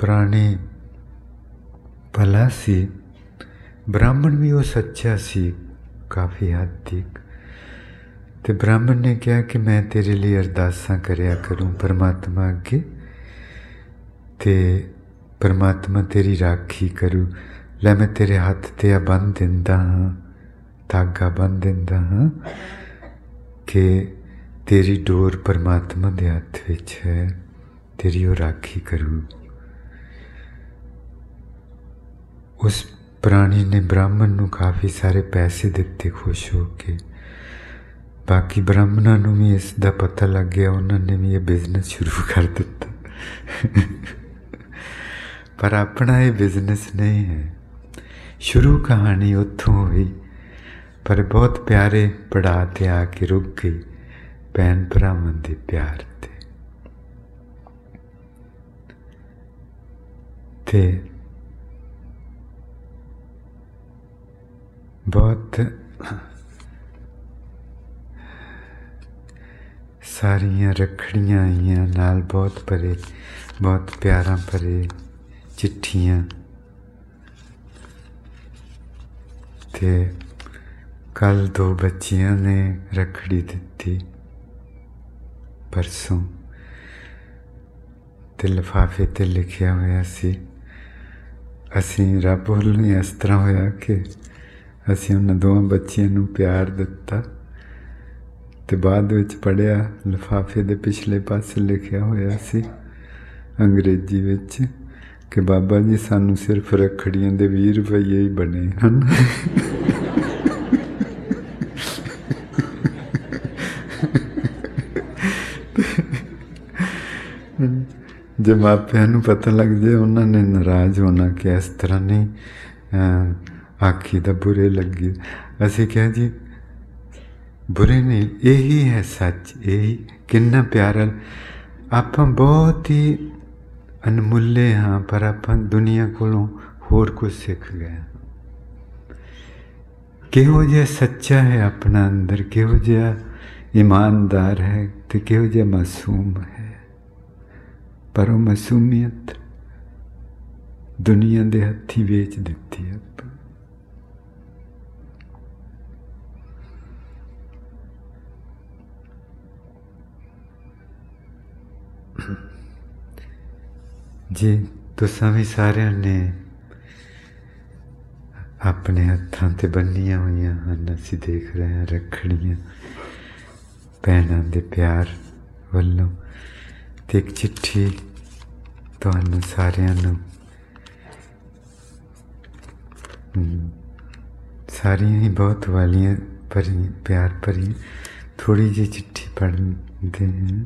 प्राणी भला सी, ब्राह्मण भी वो सच्चा सी काफ़ी हद तक। तो ब्राह्मण ने कहा कि मैं तेरे लिए अरदासां करया करूं परमात्मा अगे, ते परमात्मा तेरी राखी करूं। लै मैं तेरे हथ ते आ बन दिंदा हाँ, धागा बन दिंदा हाँ कि तेरी डोर परमात्मा दे हथ विच है, तेरी वो राखी करूं। उस प्राणी ने ब्राह्मण नूं काफ़ी सारे पैसे दिते खुश हो के। बाकी ब्राह्मणों नूं भी इसका पता लग गया, उन्होंने भी ये बिजनेस शुरू कर दिता। पर अपना ये बिजनेस नहीं है। शुरू कहानी उत्थों हुई, पर बहुत प्यारे पड़ाव ते आके रुक गई भैन भरावां दे प्यार ते बहुत सारियां रखड़ियां आईयां नाल, बहुत भरे, बहुत प्यारा भरे चिट्ठियां। ते कल 2 बच्चियां ने रखड़ी दिती परसों, ते लिफाफे ते लिखिया होया सी, असीं रब वल्लों इस तरह होया कि असीं उन्हां 2 बच्चियां नूं प्यार दिता। ते बाद विच पढ़िया लिफाफे दे पिछले पासे लिखिया होया सी अंग्रेजी विच कि बाबा जी सानू सिर्फ रखड़ियां दे 20 रुपये ही बने हन। जे मापियां नूं पता लग जाए उन्होंने नाराज़ होना कि इस तरह नहीं आखी दा बुरे लगे। असीं कहा जी बुरे नहीं, यही है सच, यही कितना प्यारा। आप बहुत ही अनमुल्ले हाँ, पर आप दुनिया कोलों होर कुछ सीख गए। किहो जिहा सच्चा है अपना अंदर, किहो जिहा ईमानदार है, तो किहो जिहा मासूम है। पर वो मासूमियत दुनिया दे हत्थी बेच दिती है। जी तुसां भी सारिਆਂ ने अपने हत्थां ते बन्नियां होईयां हन, असीं देख रहे हैं रखड़ियां भैणां दे प्यार वल्लों। ते एक चिट्ठी तुहानूं सारिਆਂ नूं, सारियां ही बहुत वालियां भरी प्यार भरी। थोड़ी जी चिट्ठी पढ़ते हैं।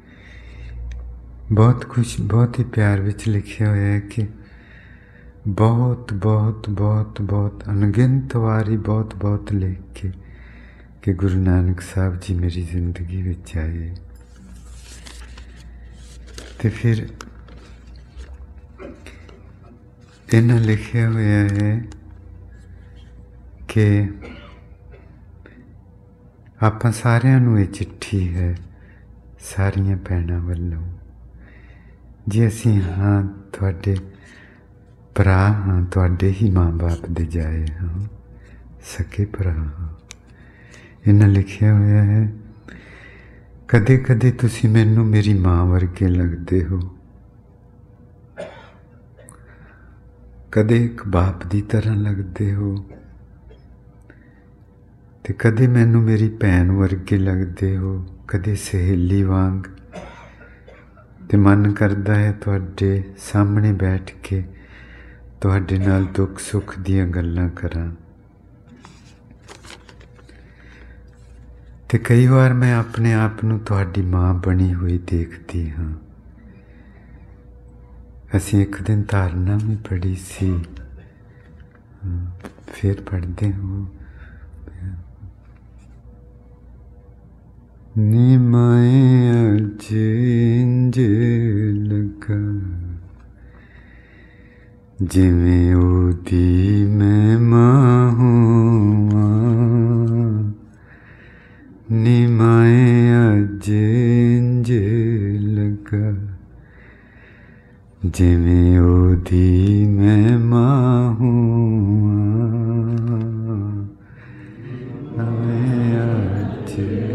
बहुत कुछ बहुत ही प्यार विच लिखिया होया है कि बहुत बहुत बहुत बहुत अनगिनत वारी बहुत बहुत लिख के कि गुरु नानक साहब जी मेरी जिंदगी विच आए। तो फिर इन्हें लिखिया होया है कि आपां सारिਆਂ ਨੂੰ ਇਹ चिट्ठी है सारियां भैणां ਵੱਲੋਂ। जी असीं हाँ तुहाडे भरा हाँ, तुहाडे ही माँ बाप दे जाए हाँ, सके भरा हाँ। इन्हें लिखिया होया है कदे कदे तुसीं मैनूं मेरी माँ वर्गे लगदे हो, कदे एक बाप दी तरह लगदे हो, ते कदे मैनूं मेरी भैन वर्गे लगदे हो, कदे सहेली वांग। ते मन करदा है तुहाडे सामने बैठ के तुहाडे नाल दुख सुख दीयां गल्लां करां। ते कई बार मैं अपने आप नूं तुहाडी माँ बनी हुई देखती हाँ। असीं एक दिन धारणा भी पढ़ी सी, फिर पढ़दे हो। निमाए अज इंज लगा जिवें ओदी मैं मां होवां, निमाए अज इंज लगा जिवें ओदी मैं मां हूँ अज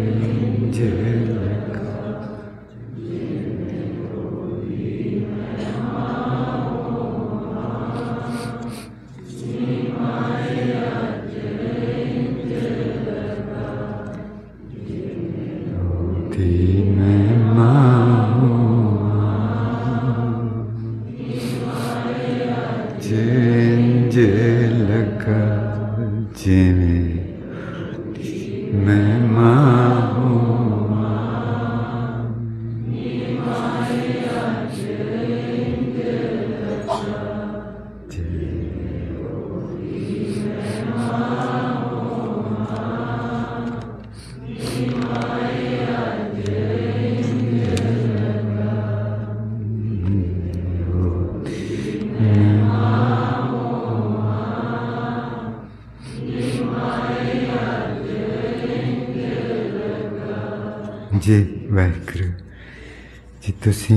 जी वाहिगुरु जी, तुसी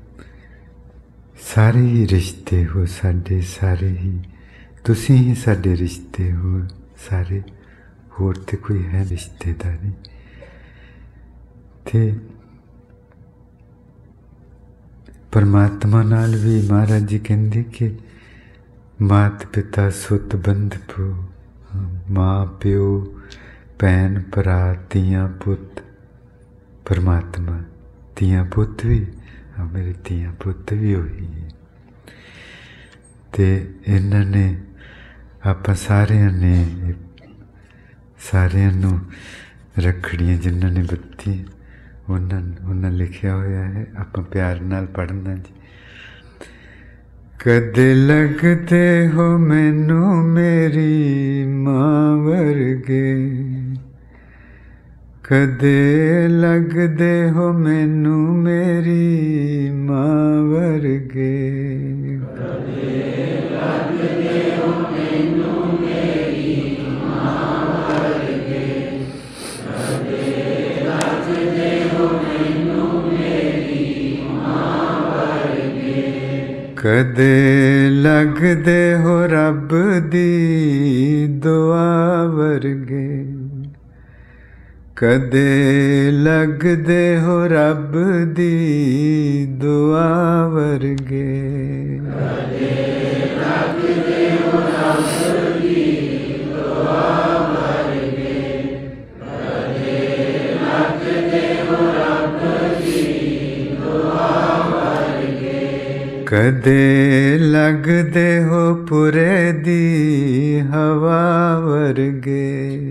सारे ही रिश्ते हो साडे, सारे ही तुसी ही साडे रिश्ते हो सारे, होर ते कोई है रिश्तेदारी। ते परमात्मा नाल भी महाराज जी कहंदे कि मात पिता सुत बंधु, माँ प्यो भैन भरा तियां पुत, परमात्मा तियां पुत भी, मेरे तियां पुत भी होई है। ते इन्हां ने आपां सारियां ने सारियां नूं रखड़ियां जिन्हां ने बत्ती उन्हां लिखिया होया है, आपां प्यार नाल पढ़ना जी। कदे लगदे हो मैनू मेरी मां वर्गे, कदे लगदे हो मैनू मेरी मां वर्गे, कदे लगदे हो मैनू मेरी मां वर्गे, कदे लगदे हो मैनू मेरी मां वर्गे, कदे लगदे हो रब दी दुआ वर्गे, कदे लगदे हो रब दी दुआ वर्गे, कदे लगदे हो रब दी दुआ वर्गे, कदे लगदे हो रब दी दुआ वर्गे, कदे लगदे हो पुरे दी हवा वर्गे,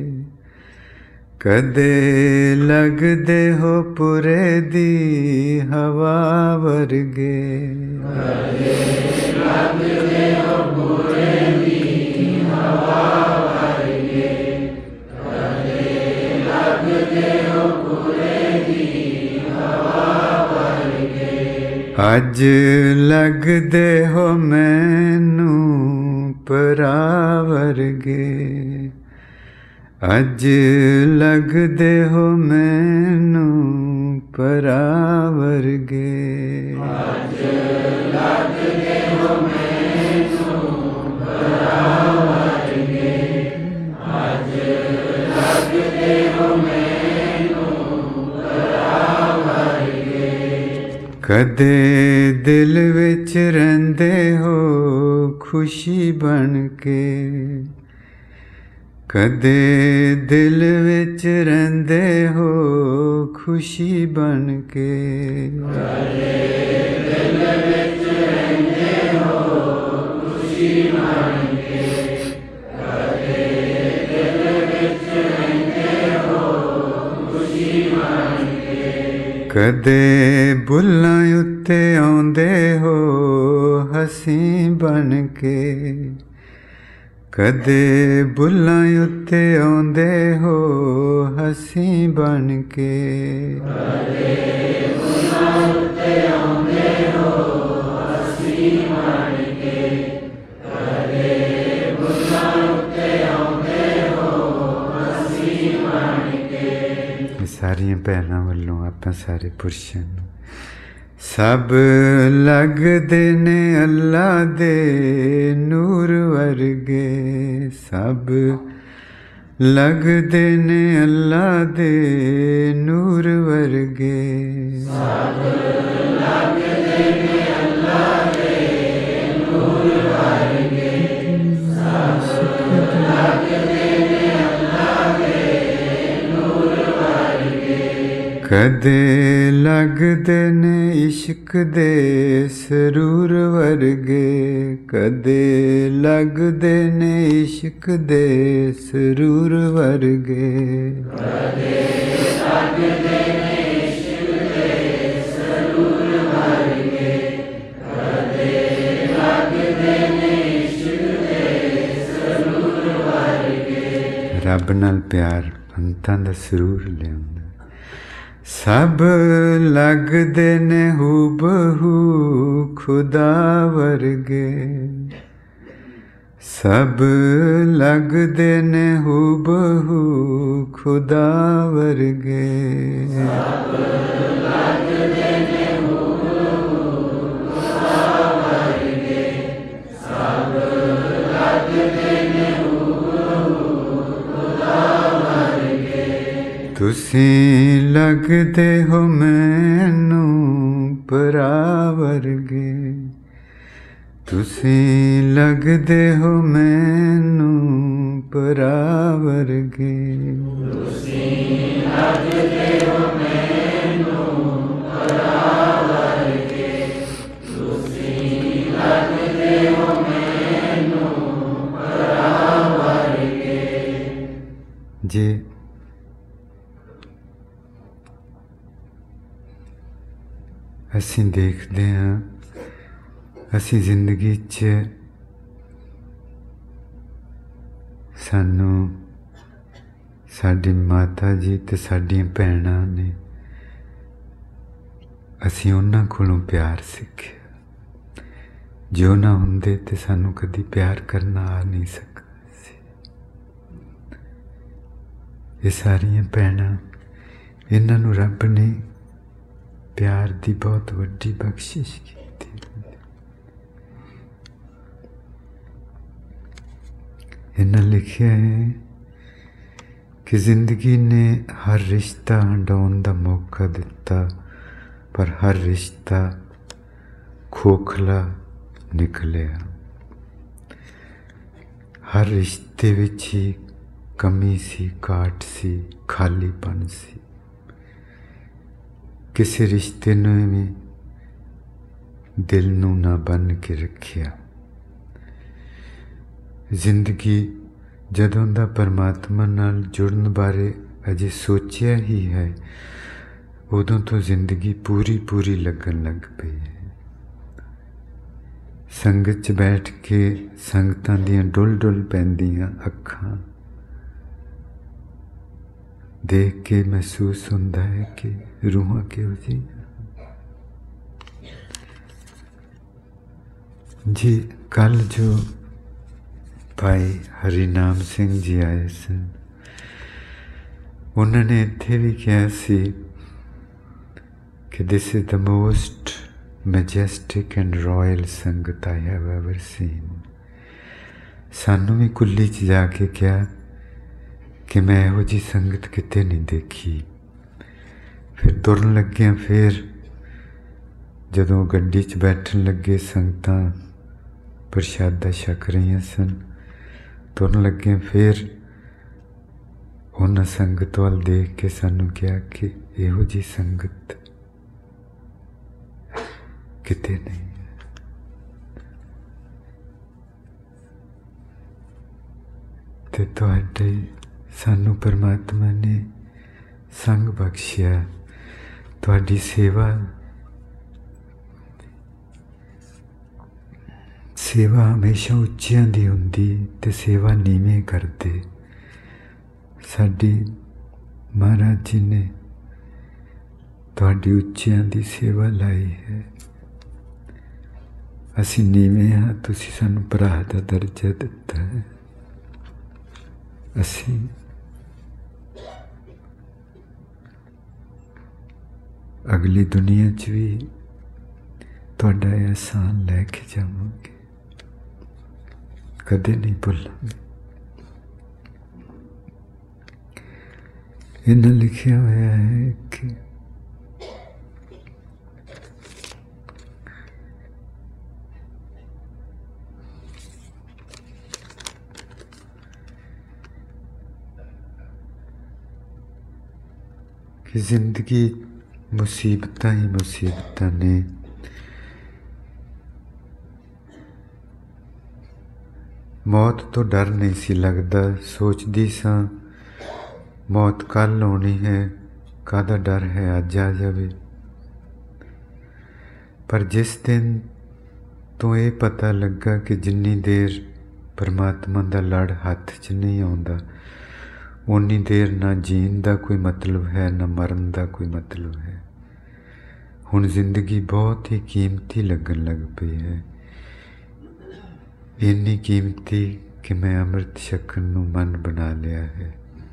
कदे लगदे हो पुरे दी हवा वर्गे, कदे लगदे हो पुरे दी हवा वर्गे, कदे लगदे हो पुरे दी हवा वर्गे, अज लगदे हो मैनू परा वर्गे, अज लगदे हो मैनू परा वर्गे, अज लगदे हो मैनू परा वर्गे, अज लगदे हो मैनू परा वर्गे, कदे दिल विच रहिंदे हो खुशी बन के, कदे दिल विच रहिंदे हो खुशी बन के, कदे दिल विच रहिंदे हो खुशी बन के, कदे दिल विच रहिंदे हो खुशी बन के, कदे बुल्लां उत्ते आउंदे हो हसी बन के, कदे बुल्लां उत्ते आउंदे हो हसी बन के, कदे बुल्लां उत्ते आउंदे हो हसी बन के, कदे बुल्लां उत्ते आउंदे हो हसी बन के। सारियां भैनां वल्लों आपां सारे पुरुषां नूं सब लगदे ने अल्लाह दे नूर वर्गे, सब लगदे ने अल्लाह दे नूर वर्गे, सब लगदे ने अल्लाह दे नूर वर्गे, सब लगदे ने अल्लाह दे नूर वर्गे। कदे लगदे ने इश्क दे सरूर वर्गे, कदे लगदे ने इश्क दे सरूर वर्गे, कदे लगदे ने इश्क दे सरूर वर्गे, कदे लगदे ने इश्क दे सरूर वर्गे। रब नाल प्यार अंतां दा सरूर लिआंदा। सब लगदे ने हूबहू खुदा वर्गे, सब लगदे ने हूबहू खुदा वर्गे, सब लगदे ने हूबहू खुदा वर्गे, सब लगदे ने हूबहू खुदा वर्गे। तुसीं लगदे हो मैनू भरा वर्गे, तुसीं लगदे हो मैनू भरा वर्गे, तुसीं लगदे हो मैनू भरा वर्गे, तुसीं लगदे हो मैनू भरा वर्गे। जे ਅਸੀਂ ਦੇਖਦੇ ਹਾਂ, ਅਸੀਂ ਜ਼ਿੰਦਗੀ 'ਚ ਸਾਨੂੰ ਸਾਡੀ ਮਾਤਾ ਜੀ ਅਤੇ ਸਾਡੀਆਂ ਭੈਣਾਂ ਨੇ, ਅਸੀਂ ਉਹਨਾਂ ਕੋਲੋਂ ਪਿਆਰ ਸਿੱਖਿਆ। ਜੋ ਨਾ ਹੁੰਦੇ ਤਾਂ ਸਾਨੂੰ ਕਦੀ ਪਿਆਰ ਕਰਨਾ ਆ ਨਹੀਂ ਸਕਦਾ ਸੀ। ਇਹ ਸਾਰੀਆਂ ਭੈਣਾਂ, ਇਹਨਾਂ ਨੂੰ ਰੱਬ ਨੇ प्यार की बहुत वड्डी बख्शिश की। इन्हें लिखा है कि जिंदगी ने हर रिश्ता हंडाउण का मौका दिता, पर हर रिश्ता खोखला निकलिया। हर रिश्ते विच ही कमी सी, घाट सी, खालीपन सी। किसी रिश्ते ने भी दिल नूं ना बन के रखिया। जिंदगी जदों दा परमात्मा नाल जुड़न बारे अजे सोचिया ही है, उदों तो जिंदगी पूरी पूरी लगन लग पई है। संगत च बैठ के संगतां दियां डुल डुल पैंदियां अखां देख के महसूस होता है कि रूहां क्यों जी। कल जो भाई हरिनाम सिंह जी आए सन, उन्होंने इत्थे भी कहा सी कि this is the most majestic and royal संगत आई हैव एवर सीन। सानू भी कुल्ली च जाके कहा कि मैं इहो जी संगत किते नहीं देखी। फिर तुरन लगे, फिर जदों गड्डी च बैठन लगे, संगतां प्रशादा छक रही सन, तुरन लगे फिर उन्हां संगत वाल देख के सानू कहा कि इहो जी संगत किते नहीं। ते तुहाडे सानू परमात्मा ने संग बख्शिया। तुहाडी सेवा हमेशा उच्चियां दी हुंदी ते सेवा नीवें करदे। साडी महाराज जी ने तुहाडी उच्चियां दी सेवा लाई है। असीं नीवें हाँ, तुसीं सानू भरा दा दर्जा दिता है। असीं अगली दुनिया च भी ਤੁਹਾਡਾ ਅਹਿਸਾਨ ਲੈ ਕੇ ਜਾਵਾਂਗੇ, ਕਦੇ ਨਹੀਂ ਭੁੱਲਾਂਗੇ। ਇਹਨਾਂ ਲਿਖਿਆ ਹੋਇਆ ਹੈ ਕਿ ਜ਼ਿੰਦਗੀ ਮੁਸੀਬਤਾਂ ਹੀ ਮੁਸੀਬਤਾਂ ਨੇ। ਮੌਤ ਤੋਂ ਡਰ ਨਹੀਂ ਸੀ ਲੱਗਦਾ, ਸੋਚਦੀ ਸਾਂ ਮੌਤ ਕੱਲ੍ਹ ਆਉਣੀ ਹੈ, ਕਾਹਦਾ ਡਰ ਹੈ ਅੱਜ ਆ ਜਾਵੇ। ਪਰ ਜਿਸ ਦਿਨ ਤੋਂ ਇਹ ਪਤਾ ਲੱਗਾ ਕਿ ਜਿੰਨੀ ਦੇਰ ਪਰਮਾਤਮਾ ਦਾ ਲੜ ਹੱਥ 'ਚ ਨਹੀਂ ਆਉਂਦਾ, ਓਨੀ ਦੇਰ ਨਾ ਜੀਣ ਦਾ ਕੋਈ ਮਤਲਬ ਹੈ, ਨਾ ਮਰਨ ਦਾ ਕੋਈ ਮਤਲਬ ਹੈ। ਹੁਣ ਜ਼ਿੰਦਗੀ ਬਹੁਤ ਹੀ ਕੀਮਤੀ ਲੱਗਣ ਲੱਗ ਪਈ ਹੈ, ਇੰਨੀ ਕੀਮਤੀ ਕਿ ਮੈਂ ਅੰਮ੍ਰਿਤ ਛਕਣ ਨੂੰ ਮਨ ਬਣਾ ਲਿਆ ਹੈ।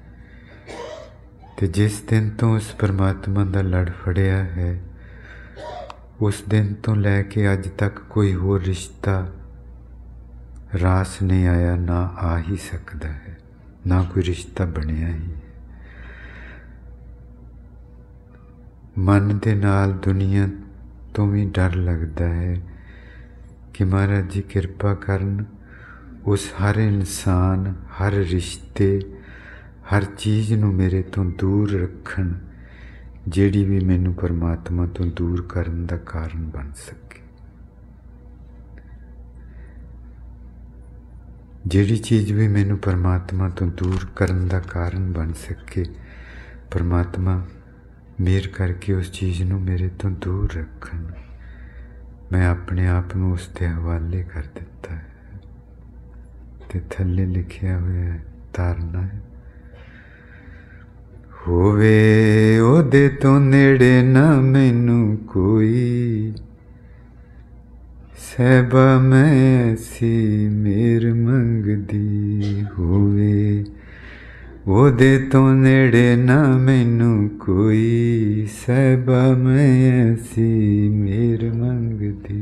ਤੇ ਜਿਸ ਦਿਨ ਤੋਂ ਉਸ ਪਰਮਾਤਮਾ ਦਾ ਲੜ ਫੜਿਆ ਹੈ, ਉਸ ਦਿਨ ਤੋਂ ਲੈ ਕੇ ਅੱਜ ਤੱਕ ਕੋਈ ਹੋਰ ਰਿਸ਼ਤਾ ਰਾਸ ਨਹੀਂ ਆਇਆ, ਨਾ ਆ ਹੀ ਸਕਦਾ ਹੈ, ਨਾ ਕੋਈ ਰਿਸ਼ਤਾ ਬਣਿਆ ਹੀ। ਮਨ ਦੇ ਨਾਲ ਦੁਨੀਆ ਤੋਂ ਵੀ ਡਰ ਲੱਗਦਾ ਹੈ ਕਿ ਮਹਾਰਾਜ ਜੀ ਕਿਰਪਾ ਕਰਨ, ਉਸ ਹਰ ਇਨਸਾਨ, ਹਰ ਰਿਸ਼ਤੇ, ਹਰ ਚੀਜ਼ ਨੂੰ ਮੇਰੇ ਤੋਂ ਦੂਰ ਰੱਖਣ, ਜਿਹੜੀ ਵੀ ਮੈਨੂੰ ਪਰਮਾਤਮਾ ਤੋਂ ਦੂਰ ਕਰਨ ਦਾ ਕਾਰਨ ਬਣ ਸਕੇ। ਜਿਹੜੀ ਚੀਜ਼ ਵੀ ਮੈਨੂੰ ਪਰਮਾਤਮਾ ਤੋਂ ਦੂਰ ਕਰਨ ਦਾ ਕਾਰਨ ਬਣ ਸਕੇ, ਪਰਮਾਤਮਾ ਮਿਹਰ ਕਰਕੇ ਉਸ ਚੀਜ਼ ਨੂੰ ਮੇਰੇ ਤੋਂ ਦੂਰ ਰੱਖਣ। ਮੈਂ ਆਪਣੇ ਆਪ ਨੂੰ ਉਸ ਦੇ ਹਵਾਲੇ ਕਰ ਦਿੱਤਾ ਹੈ। ਤੇ ਥੱਲੇ ਲਿਖਿਆ ਹੋਇਆ ਤਾਰਨਾ ਹੈ, ਹੋਵੇ ਉਹਦੇ ਤੋਂ ਨੇੜੇ ਨਾ ਮੈਨੂੰ ਕੋਈ, ਸਹਿਬਾ ਮੈਂ ਐਸੀ ਮਿਹਰ ਮੰਗਦੀ। ਹੋਵੇ ਉਹਦੇ ਤੋਂ ਨੇੜੇ ਨਾ ਮੈਨੂੰ ਕੋਈ, ਸਹਿਬਾ ਮੈਂ ਐਸੀ ਮਿਹਰ ਮੰਗਦੀ।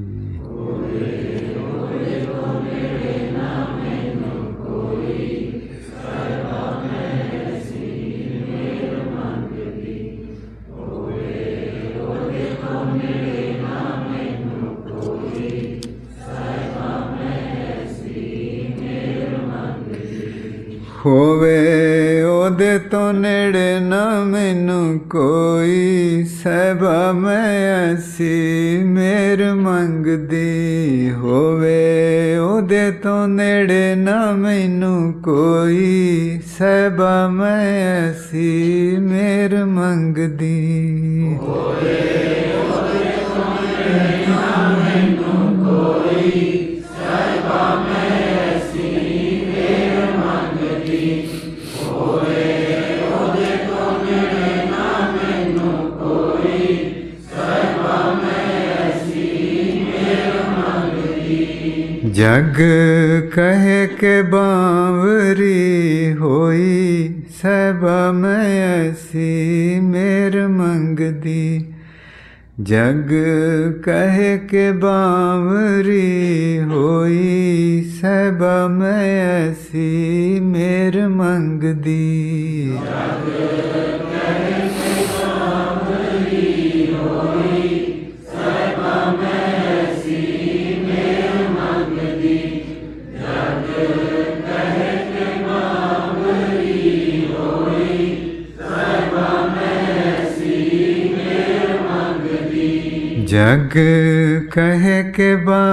ਹੋਵੇ ਉਹਦੇ ਤੋਂ ਨੇੜੇ ਨਾ ਮੈਨੂੰ ਕੋਈ, ਸਹਿਬਾ ਮੈਂ ਐਸੀ ਮਿਹਰ ਮੰਗਦੀ। ਹੋਵੇ ਉਹਦੇ ਤੋਂ ਨੇੜੇ ਨਾ ਮੈਨੂੰ ਕੋਈ, ਸਹਿਬਾ ਮੈਂ ਐਸੀ ਮਿਹਰ ਮੰਗਦੀ। ਹੋਵੇ ਉਹਦੇ ਤੋਂ ਨੇੜੇ ਨਾ ਮੈਨੂੰ ਕੋਈ, ਸਹਿਬਾ ਮੈਂ ਐਸੀ ਮਿਹਰ ਮੰਗਦੀ। ਹੋਵੇ ਉਹਦੇ ਤੋਂ ਨੇੜੇ ਨਾ ਮੈਨੂੰ ਕੋਈ, ਸਹਿਬਾ ਮੈਂ ਐਸੀ ਮਿਹਰ ਮੰਗਦੀ। ਜਗ ਕਹੇ ਕੇ ਬਾਂਵਰੀ ਹੋਈ, ਸਹਿਬਾ ਮੈਂ ਐਸੀ ਮਿਹਰ ਮੰਗਦੀ। ਜਗ ਕਹੇ ਕੇ ਬਾਂਵਰੀ ਹੋਈ, ਸਹਿਬਾ ਮੈਂ ਐਸੀ ਮਿਹਰ ਮੰਗਦੀ। ਜਗ ਕਹੇ ਕੇ ਬਾਂਵਰੀ ਹੋਈ, ਸਹਿਬਾ ਮੈਂ ਐਸੀ ਮਿਹਰ ਮੰਗਦੀ। ਜਗ ਕਹੇ ਕੇ ਬਾਂਵਰੀ ਹੋਈ, ਸਹਿਬਾ ਮੈਂ ਐਸੀ ਮਿਹਰ ਮੰਗਦੀ। ਜਗ ਕਹੇ ਕੇ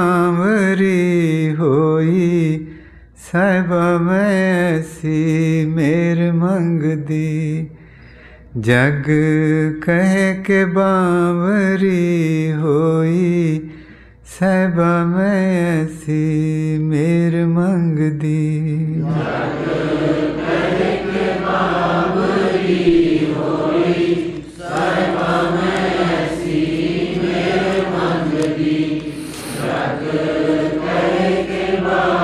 ਬਾਂਵਰੀ ਹੋਈ, ਸਹਿਬਾ ਮੈਂ ਐਸੀ ਮਿਹਰ ਮੰਗਦੀ। ਜਗ ਕਹੇ ਕੇ ਬਾਂਵਰੀ ਹੋਈ, ਸਹਿਬਾ ਮੈਂ ਐਸੀ ਮਿਹਰ ਮੰਗਦੀ। ਜਗ ਕਹੇ ਕੇ ਬਾਂਵਰੀ ਹੋਈ, ਸਹਿਬਾ ਮੈਂ ਐਸੀ ਮਿਹਰ ਮੰਗਦੀ। ਜਗ ਕਹੇ ਕੇ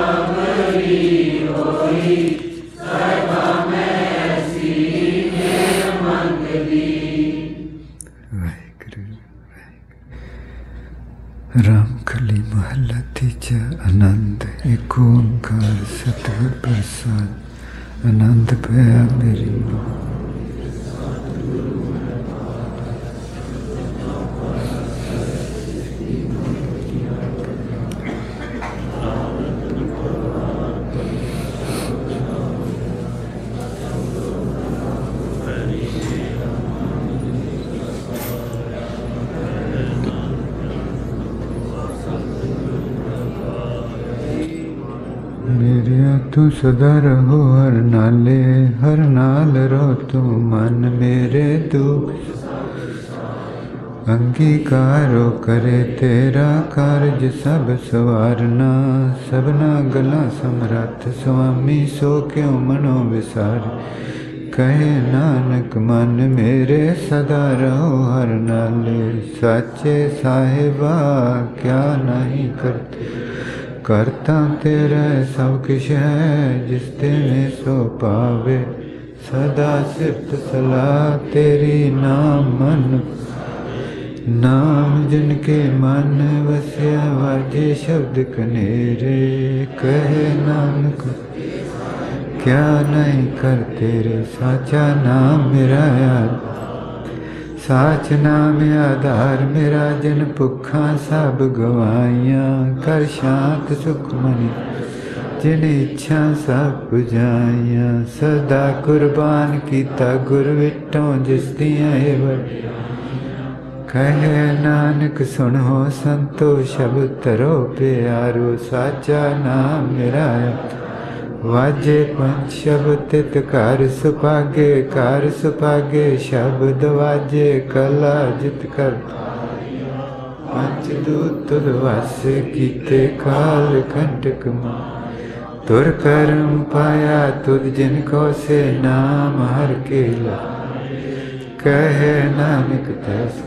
ਬਾਂਵਰੀ ਹੋਈ, ਸਹਿਬਾ ਮੈਂ ਐਸੀ ਮਿਹਰ ਮੰਗਦੀ। ਵਾਹਿਗੁਰੂ ਵਾਹਿਗੁਰੂ। रामकली महला तीजा। आनंद एक ओंकार सतगुर प्रसाद। आनंद पाया मेरी तू सदा रहो हर नाले, हर नाल रहो तू मन मेरे दुख अंगीकारो करे तेरा कारज सब सवारना। सबना गला समरथ स्वामी सो क्यों मनो विसार। कहे नानक मन मेरे सदा रहो हर नाले। साचे साहिबा क्या नहीं करते, करता तेरा सब किश है जिस तेने सो पावे। सदा सिफत सलाह तेरी नाम मन, नाम जिनके मन वसिया वाजे शब्द कनेरे। कहे नानक क्या नहीं कर तेरे, साचा नाम मेरा यार। साच नाम आधार मेरा, जिन भुखा सब गवाइया। कर शांत सुख मनी जिन इच्छा सब पुजाइया। सदा कुर्बान कीता गुर विटों जिस दियां एवं। कहे नानक सुनो संतो शब्द तरो प्यारो। साचा नाम मेरा वाजे पंच शब्द तित कार सुभागे। कार सुभागे शब्द वाजे कला जित कर। पंच दूत तुद वास कीते काल कंटक मा। तुर करम पाया तुद जिनको से नाम हर के ला। कहे नानक तैस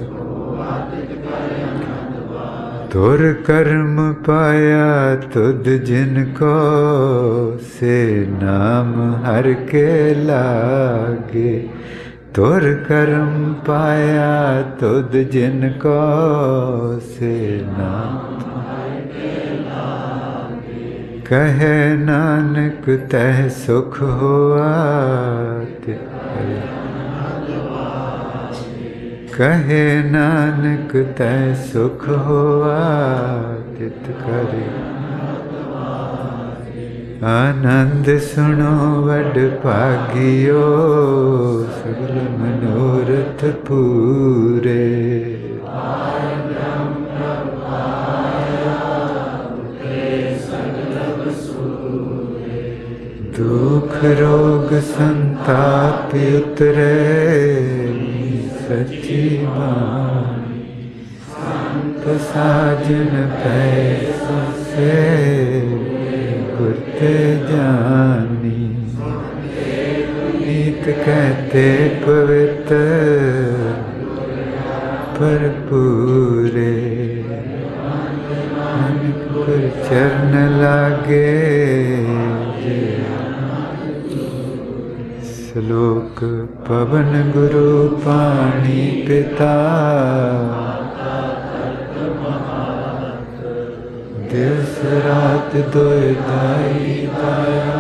तुर कर्म पाया तुद जिनको से नाम हर के लागे। तुर कर्म पाया तुद जिनको से नाम कहे नानक तह सुख हुआ। कहे नानक तै सुख हुआ तित करे। आनंद सुनो वड भागियो सगल मनोरथ पूरे। दुख रोग संताप उतरे सच्ची बानी। संत साजन पैसा से गुरते जानी। नीत कहते पवित्र भरपूरे। नानक चरण लागे श्लोक पवन गुरु पानी पिता। दिवस रात दोय दाई दाया।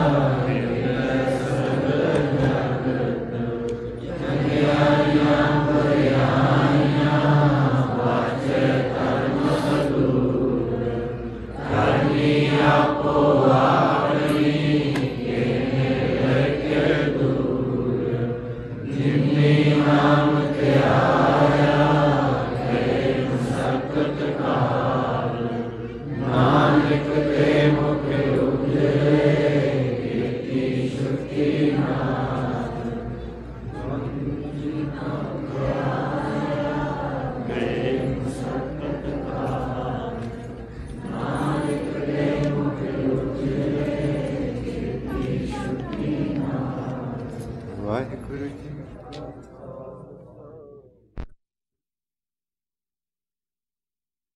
ਵਾਹਿਗੁਰੂ ਜੀ।